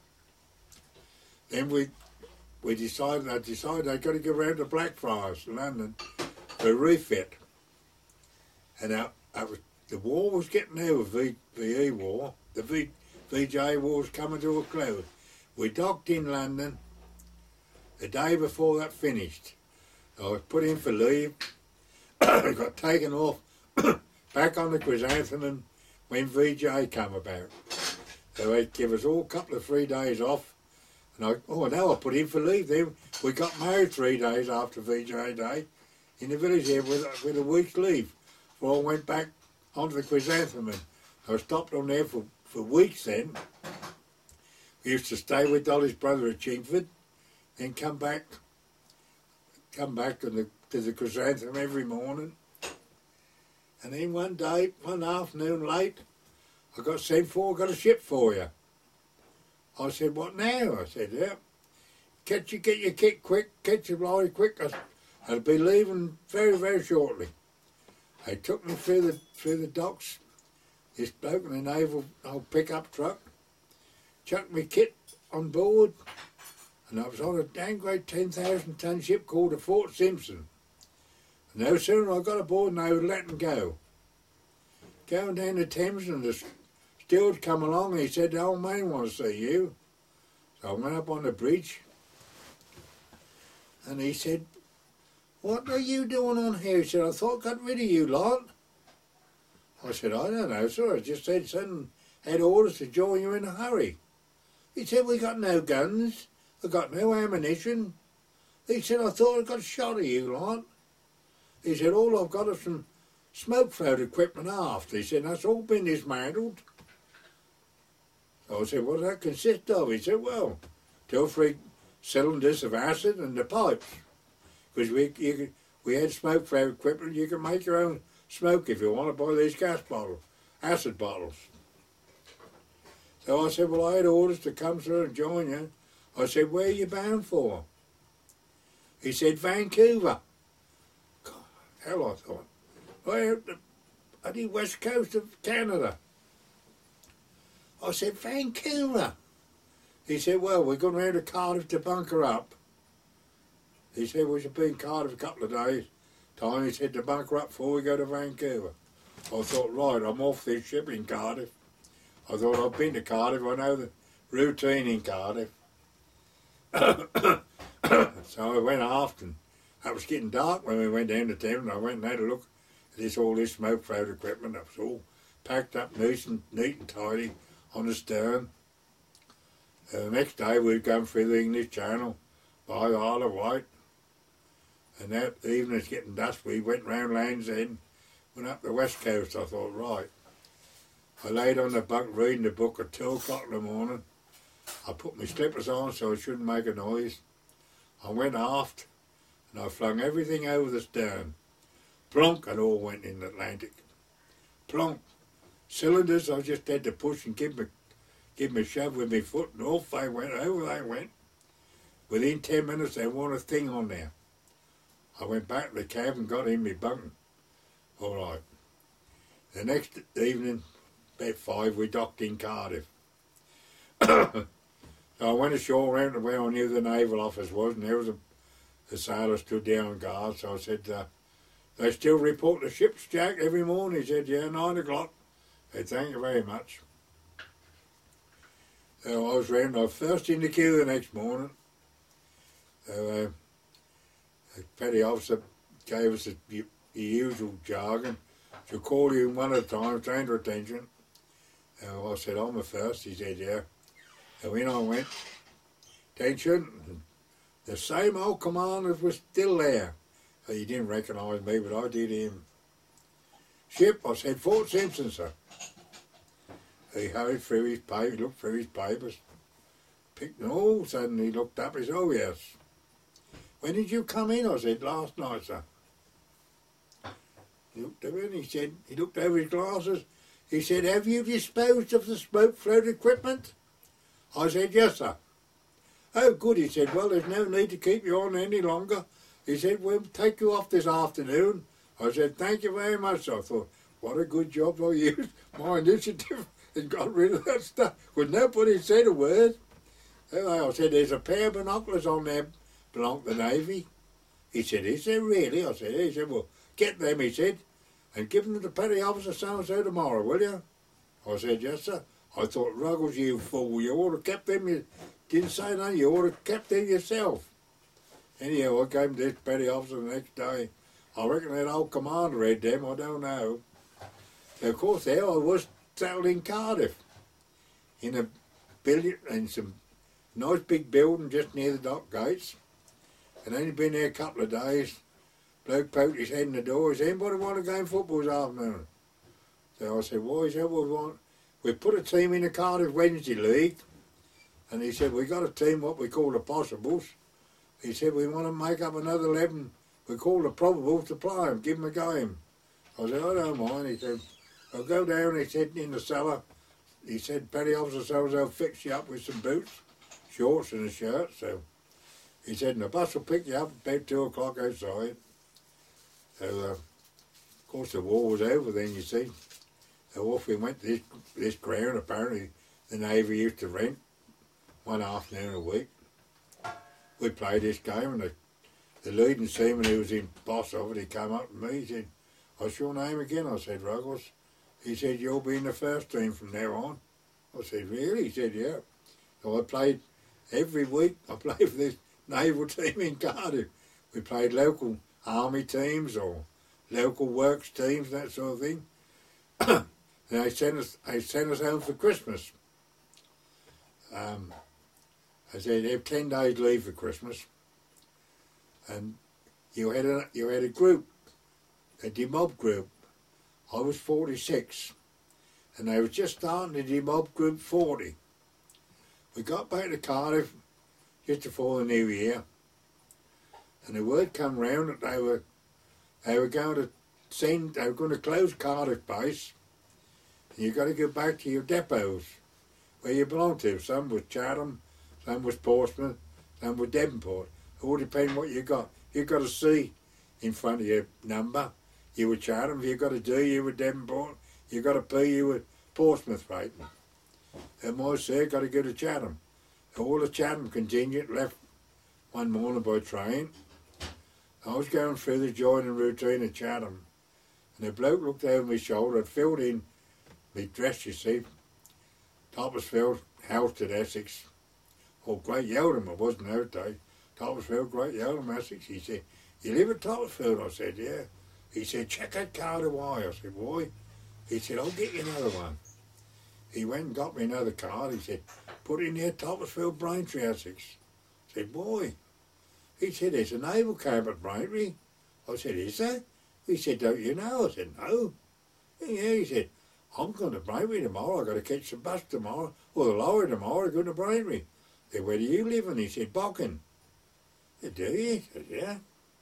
Then we we decided, I decided I'd got to go round to Blackfriars, London, for a refit. And I, I was, the war was getting over, v, VE war. The v, VJ war was coming to a close. We docked in London the day before that finished. I was put in for leave. I got taken off back on the Chrysanthemum when V J came about. So they'd give us all a couple of three days off. And I, oh, now I put in for leave. Then we got married three days after V J Day in the village here with, with a week's leave. Before I went back onto the Chrysanthemum. I stopped on there for, for weeks then. We used to stay with Dolly's brother at Chingford, then come back, come back to the, to the Chrysanthemum every morning. And then one day, one afternoon late, I got sent for, got a ship for you. I said, what now? I said, yeah. Catch you, get your kit quick, catch your lorry quick. I, I'll be leaving very, very shortly. They took me through the through the docks, this bloke in a naval old pickup truck, chucked me kit on board, and I was on a dang great ten thousand ton ship called the Fort Simpson. And no sooner I got aboard than they would let them go. Going down the Thames, and the steward come along and he said, the old man wants to see you. So I went up on the bridge, and he said, what are you doing on here? He said, I thought I got rid of you lot. I said, I don't know, sir. I just said son had orders to join you in a hurry. He said, we got no guns. I got no ammunition. He said, I thought I got shot of you lot. He said, all I've got is some smoke float equipment aft. He said, that's all been dismantled. So I said, what does that consist of? He said, well, two or three cylinders of acid and the pipes. Because we you could, we had smoke float equipment, you can make your own smoke if you want to buy these gas bottles, acid bottles. So I said, well, I had orders to come through and join you. I said, where are you bound for? He said, Vancouver. God, hell, I thought. Where? The bloody west coast of Canada. I said, Vancouver. He said, well, we're going round to Cardiff to bunker up. He said, we should be in Cardiff a couple of days. time he said to bunker up before we go to Vancouver. I thought, right, I'm off this ship in Cardiff. I thought, I've been to Cardiff, I know the routine in Cardiff. So I went aft, and it was getting dark when we went down to town, and I went and had a look at this, all this smoke float equipment. It was all packed up neat and, neat and tidy on the stern. Uh, the next day we'd come through the English Channel by the Isle of Wight, and that evening it's getting dusk, we went round Land's End, went up the west coast. I thought, right. I laid on the bunk reading the book at two o'clock in the morning. I put my slippers on so I shouldn't make a noise. I went aft and I flung everything over the stern. Plonk, and all went in the Atlantic. Plonk. Cylinders I just had to push and give me, give me a shove with my foot, and off they went, over they went. Within ten minutes there wasn't a thing on there. I went back to the cab and got in my bunk. All right. The next evening, about five, we docked in Cardiff. So I went ashore around to where I knew the naval office was, and there was a, a sailor stood down on guard. So I said, uh, they still report the ships, Jack, every morning? He said, yeah, nine o'clock. I said, thank you very much. So I was round, I was first in the queue the next morning. So uh, the petty officer gave us the, the usual jargon. She'll call you one at a time, stand to attention. So I said, I'm the first. He said, yeah. So in I went. Attention. The same old commander was still there. So he didn't recognise me, but I did him. Ship, I said, Fort Simpson, sir. He hurried through his papers, looked through his papers, picked them all. Suddenly he looked up, he said, oh yes. When did you come in? I said, last night, sir. He looked over and he said, he looked over his glasses. He said, have you disposed of the smoke float equipment? I said, yes, sir. Oh, good, he said, well, there's no need to keep you on any longer. He said, we'll take you off this afternoon. I said, thank you very much. I thought, what a good job I used my initiative and got rid of that stuff. Because nobody said a word. I said, there's a pair of binoculars on there, belong to the Navy. He said, is there really? I said, yeah. He said, well, get them, he said, and give them to the petty officer so-and-so tomorrow, will you? I said, yes, sir. I thought, Ruggles, you fool, you ought to have kept them. You didn't say nothing, you ought to have kept them yourself. Anyhow, I came to this petty officer the next day. I reckon that old commander read them, I don't know. So of course, there I was settled in Cardiff, in a billion, in some nice big building just near the dock gates. And only been there a couple of days. Bloke poked his head in the door. He said, anybody want to go in football this afternoon? So I said, why is that what we want? We put a team in the Cardiff Wednesday League. And he said, we got a team what we call the Possibles. He said, we want to make up another eleven. We call the Probables to play them, give them a game. I said, I don't mind. He said, I'll go down, he said, in the cellar. He said, petty officer so-and-so will fix you up with some boots, shorts and a shirt. So he said, and the bus will pick you up about two o'clock outside. So, uh, of course, the war was over then, you see. So off we went to this, this ground. Apparently the Navy used to rent one afternoon a week. We played this game, and the, the leading seaman who was in boss of it, he came up to me, he said, what's your name again? I said, Ruggles. He said, you'll be in the first team from now on. I said, really? He said, yeah. So I played every week. I played for this naval team in Cardiff. We played local army teams or local works teams, that sort of thing. And they sent us, they sent us home for Christmas. Um, I said, you have ten days leave for Christmas. And you had a, you had a group, a demob group. I was forty-six. And they was just starting the demob group forty. We got back to Cardiff just before the new year. And the word come round that they were they were going to send, they were going to close Cardiff base. And you've got to go back to your depots where you belong to. Some was Chatham, some was Portsmouth, some was Devonport. It all depends what you got. You've got a C in front of your number, you were Chatham. If you got a D, you were Devonport. You got a P, you were Portsmouth rating. And my sir got to go to Chatham. All the Chatham contingent left one morning by train. I was going through the joining routine at Chatham, and the bloke looked over my shoulder, had filled in my dress, you see, Toppersfield, Halstead, Essex, or Great Yeldham it was in those days, Toppersfield, Great Yeldham, Essex. He said, you live at Toppersfield? I said, yeah. He said, check that card away. I said, why? He said, I'll get you another one. He went and got me another card. He said, put it in there, Toppersfield, Braintree, Essex. I said, boy. He said, there's a naval camp at Braintree. I said, is there? He said, don't you know? I said, no. Yeah, he said, I'm going to Braintree tomorrow. I've got to catch the bus tomorrow, or the lorry tomorrow to go to Braintree. I said, where do you live? And he said, Bocken. I said, do you? I said, yeah.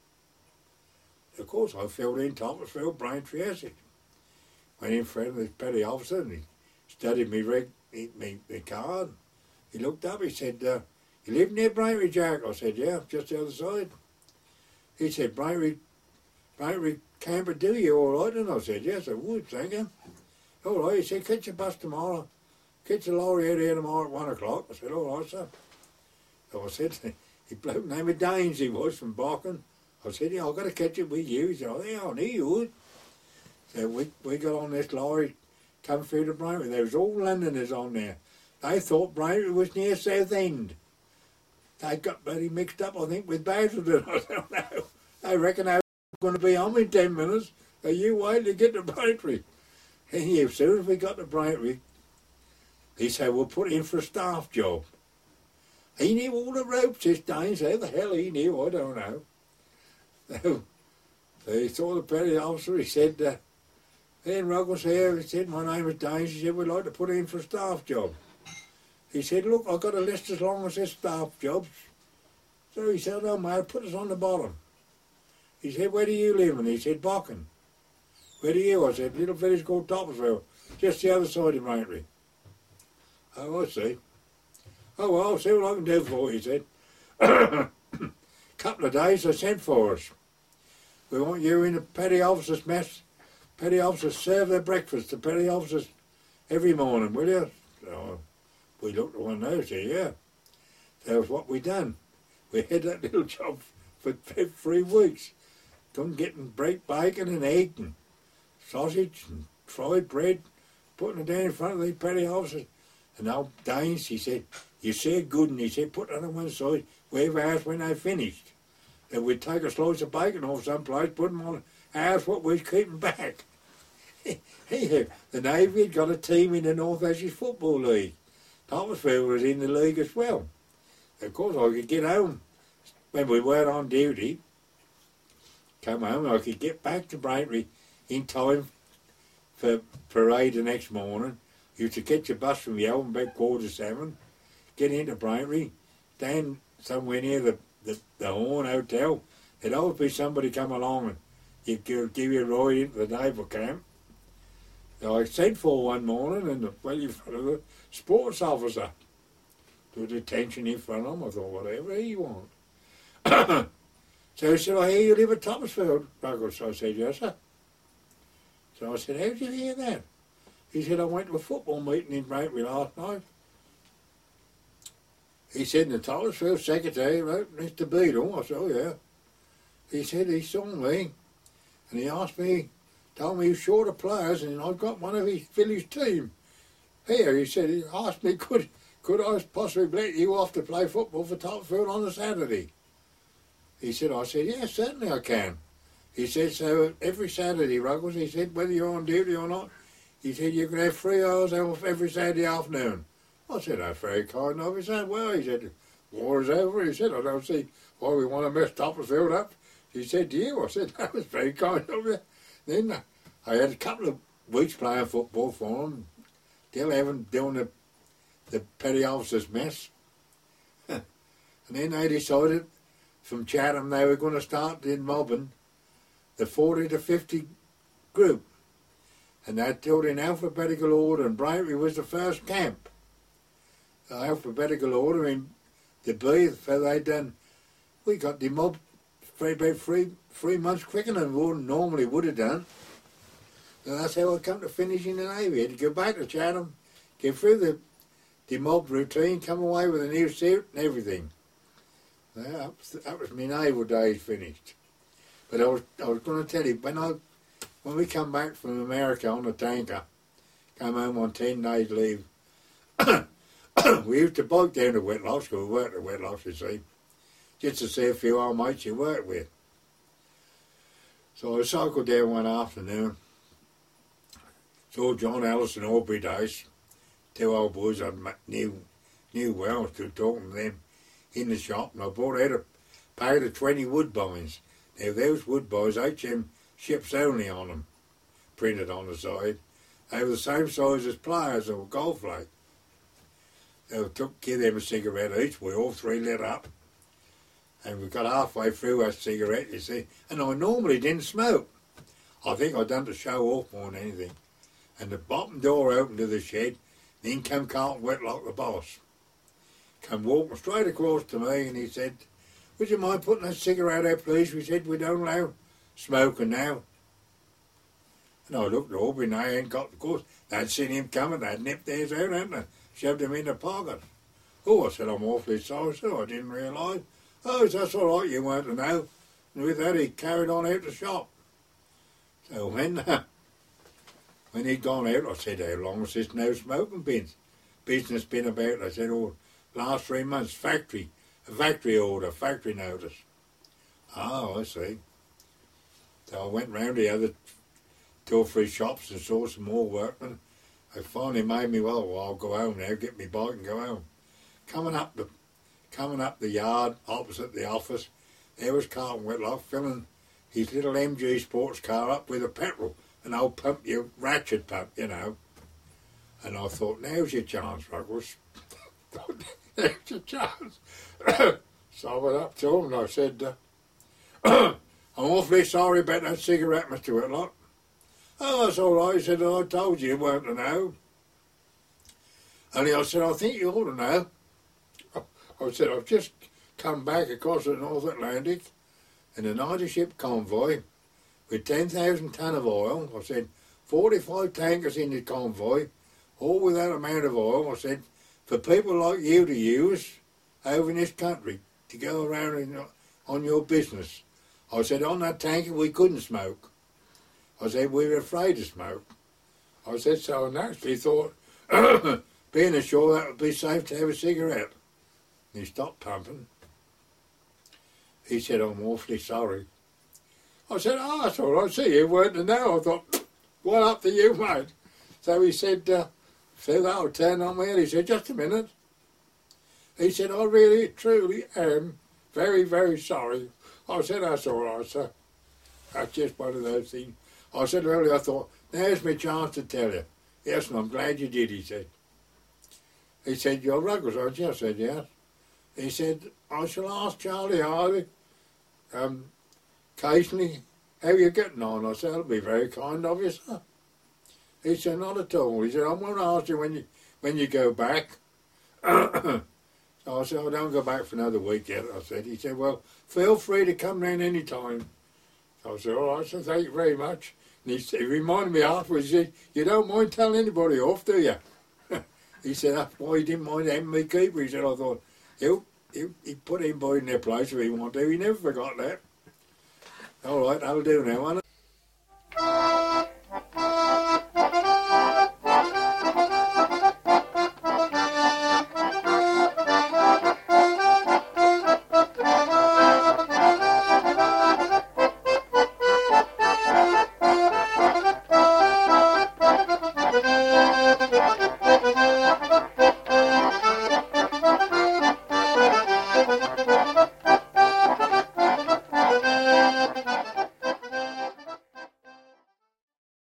Of course, I filled in Toppersfield, Braintree, Essex. Went in front of the petty officer and he studied me, reg, me, me, me card. He looked up, he said, uh, you live near Braintree, Jack? I said, yeah, just the other side. He said, Braintree, Braintree Canberra, do you all right? And I said, yes, I would, thank you. All right, he said, catch your bus tomorrow. Catch the lorry out here tomorrow at one o'clock. I said, all right, sir. So I said, he bloke named Daines, he was, from Bocken. I said, yeah, I've got to catch it with you. He said, oh, yeah, I knew you would. So we, we got on this lorry, come through to Braintree. There was all Londoners on there. They thought Braintree was near Southend. They got bloody mixed up, I think, with Basildon. I don't know. They reckon they were going to be home in ten minutes. So you wait to get to Braintree. And as soon as we got to Braintree, he said, we'll put in for a staff job. He knew all the ropes, this Daines. How the hell he knew, I don't know. So, so he saw the petty officer, he said, uh, Ian Ruggles here, he said, my name is Daines, he said, we'd like to put in for a staff job. He said, look, I've got a list as long as this staff jobs. So he said, oh mate, put us on the bottom. He said, where do you live? And he said, Bocken. Where do you? I said, little village called Toppersfield, just the other side of Braintree. Oh, I see. Oh well, I'll see what I can do for you, he said. Couple of days they sent for us. We want you in the petty officers' mess. Petty officers serve their breakfast to petty officers every morning, will you? So we looked at one of those, said, yeah. That was what we done. We had that little job for three weeks. Come getting break bacon and egg and sausage and fried bread, putting it down in front of the petty officers. And old Daines, he said, you said good, and he said, put that on one side, wave ours when they finished. Then we'd take a slice of bacon off someplace, put them on ours, what we'd keep them back. The Navy had got a team in the North Ashes Football League. Toppersfield was in the league as well. Of course, I could get home when we weren't on duty, come home, I could get back to Braintree in time for parade the next morning. Used to catch a bus from Yelm about quarter to seven, get into Braintree, stand somewhere near the, the, the Horn Hotel. There'd always be somebody come along and you'd give, give you a ride into the naval camp. So I sent for one morning and well in front of the sports officer. To detention in front of him. I thought, whatever you want. So he said, I hear you live at Toppersfield, Ruggles. So I said, yes, sir. So I said, how did you hear that? He said, I went to a football meeting in Braintree last night. He said, the Toppersfield secretary wrote Mister Beadle. I said, oh, yeah. He said, he saw me, and he asked me, told me he was short of players, and I've got one of his village team. Here, he said, he asked me, could, could I possibly let you off to play football for Toppersfield on a Saturday? He said, I said, yes, certainly I can. He said, so every Saturday, Ruggles, he said, whether you're on duty or not, he said, you can have three hours off every Saturday afternoon. I said, that's very kind of you. He said, well, he said, war is over. He said, I don't see why we want to mess Toppersfield up. He said, to you? I said, that was very kind of you. Then uh, I had a couple of weeks playing football for him, till Evan doing the, the petty officers' mess. And then they decided from Chatham they were going to start in Melbourne the forty to fifty group. And they told in alphabetical order, and Braintree was the first camp. The alphabetical order in the B, so they'd done, we got the mob for about three, three months quicker than we normally would have done. And that's how I come to finish in the Navy. I had to go back to Chatham, get through the, the mob routine, come away with a new suit and everything. That was, that was my naval days finished. But I was I was going to tell you, when I when we come back from America on the tanker, come home on ten days leave, we used to bike down to Whitlock, because we worked at Whitlock, you see, just to see a few old mates you worked with. So I cycled down one afternoon, saw John Ellis and Aubrey Dace, two old boys I knew, knew well. I was still talking to them in the shop, and I bought out a packet of twenty Woodbines. Now those Woodbines, H M ships only on them, printed on the side. They were the same size as pliers or golf like. So I took, give them a cigarette each, we all three lit up. And we got halfway through our cigarette, you see, and I normally didn't smoke. I think I'd done to show off more than anything. And the bottom door opened to the shed, and in came Carlton Whitlock, the boss. Come walking straight across to me, and he said, "Would you mind putting that cigarette out, please?" We said, "We don't allow smoking now." And I looked at Aubrey, and they ain't got, of course, they'd seen him coming, they'd nipped theirs out, hadn't they? Shoved him in the pocket. Oh, I said, "I'm awfully sorry, sir, I didn't realise." "Oh, that's all right, you weren't to know." And with that, he carried on out the shop. So when, uh, when he'd gone out, I said, "How long has this no smoking been? business been about?" I said, "Oh, last three months, factory, a factory order, factory notice." "Oh, I see." So I went round the other two or three shops and saw some more workmen. They finally made me, well, well, I'll go home now, get me bike and go home. Coming up the coming up the yard opposite the office, there was Carlton Whitlock filling his little M G sports car up with a petrol, an old pump, your ratchet pump, you know. And I thought, now's your chance, Ruggles. Now's your chance. So I went up to him and I said, uh, "I'm awfully sorry about that cigarette, Mister Whitlock." "Oh, that's all right." He said, "I told you you weren't to know." Only I said, "I think you ought to know." I said, "I've just come back across the North Atlantic in a ninety ship convoy with ten thousand tonne of oil." I said, forty-five tankers in the convoy, all with that amount of oil. I said, "for people like you to use over in this country to go around in, on your business." I said, "On that tanker we couldn't smoke." I said, "we were afraid to smoke." I said, so I naturally thought, being ashore, that would be safe to have a cigarette. And he stopped pumping. He said, "I'm awfully sorry." I said, "Oh, that's all right. See, you weren't to know." I thought, "What up to you, mate?" So he said, uh, "Phil, that'll turn on me." And he said, "Just a minute." He said, "I really, truly am very, very sorry." I said, "That's all right, sir. That's just one of those things." I said, "Really, I thought, now's my chance to tell you." "Yes, and I'm glad you did," he said. He said, "You're Ruggles, aren't you?" I said, "Yes." He said, "I shall ask Charlie Hardy um, occasionally how you're getting on." I said, "That'll be very kind of you, sir." He said, "Not at all." He said, "I won't ask you when you when you go back." So I said, "I don't go back for another week yet." I said. He said, "Well, feel free to come round any time." So I said, "All right, so thank you very much." And he, said, he reminded me afterwards, he said, "You don't mind telling anybody off, do you?" He said, "That's why he didn't mind having me keeper." He said, "I thought, he'll, he'll, he put anybody in their place if he wanted to." He never forgot that. All right, that'll do now, won't it?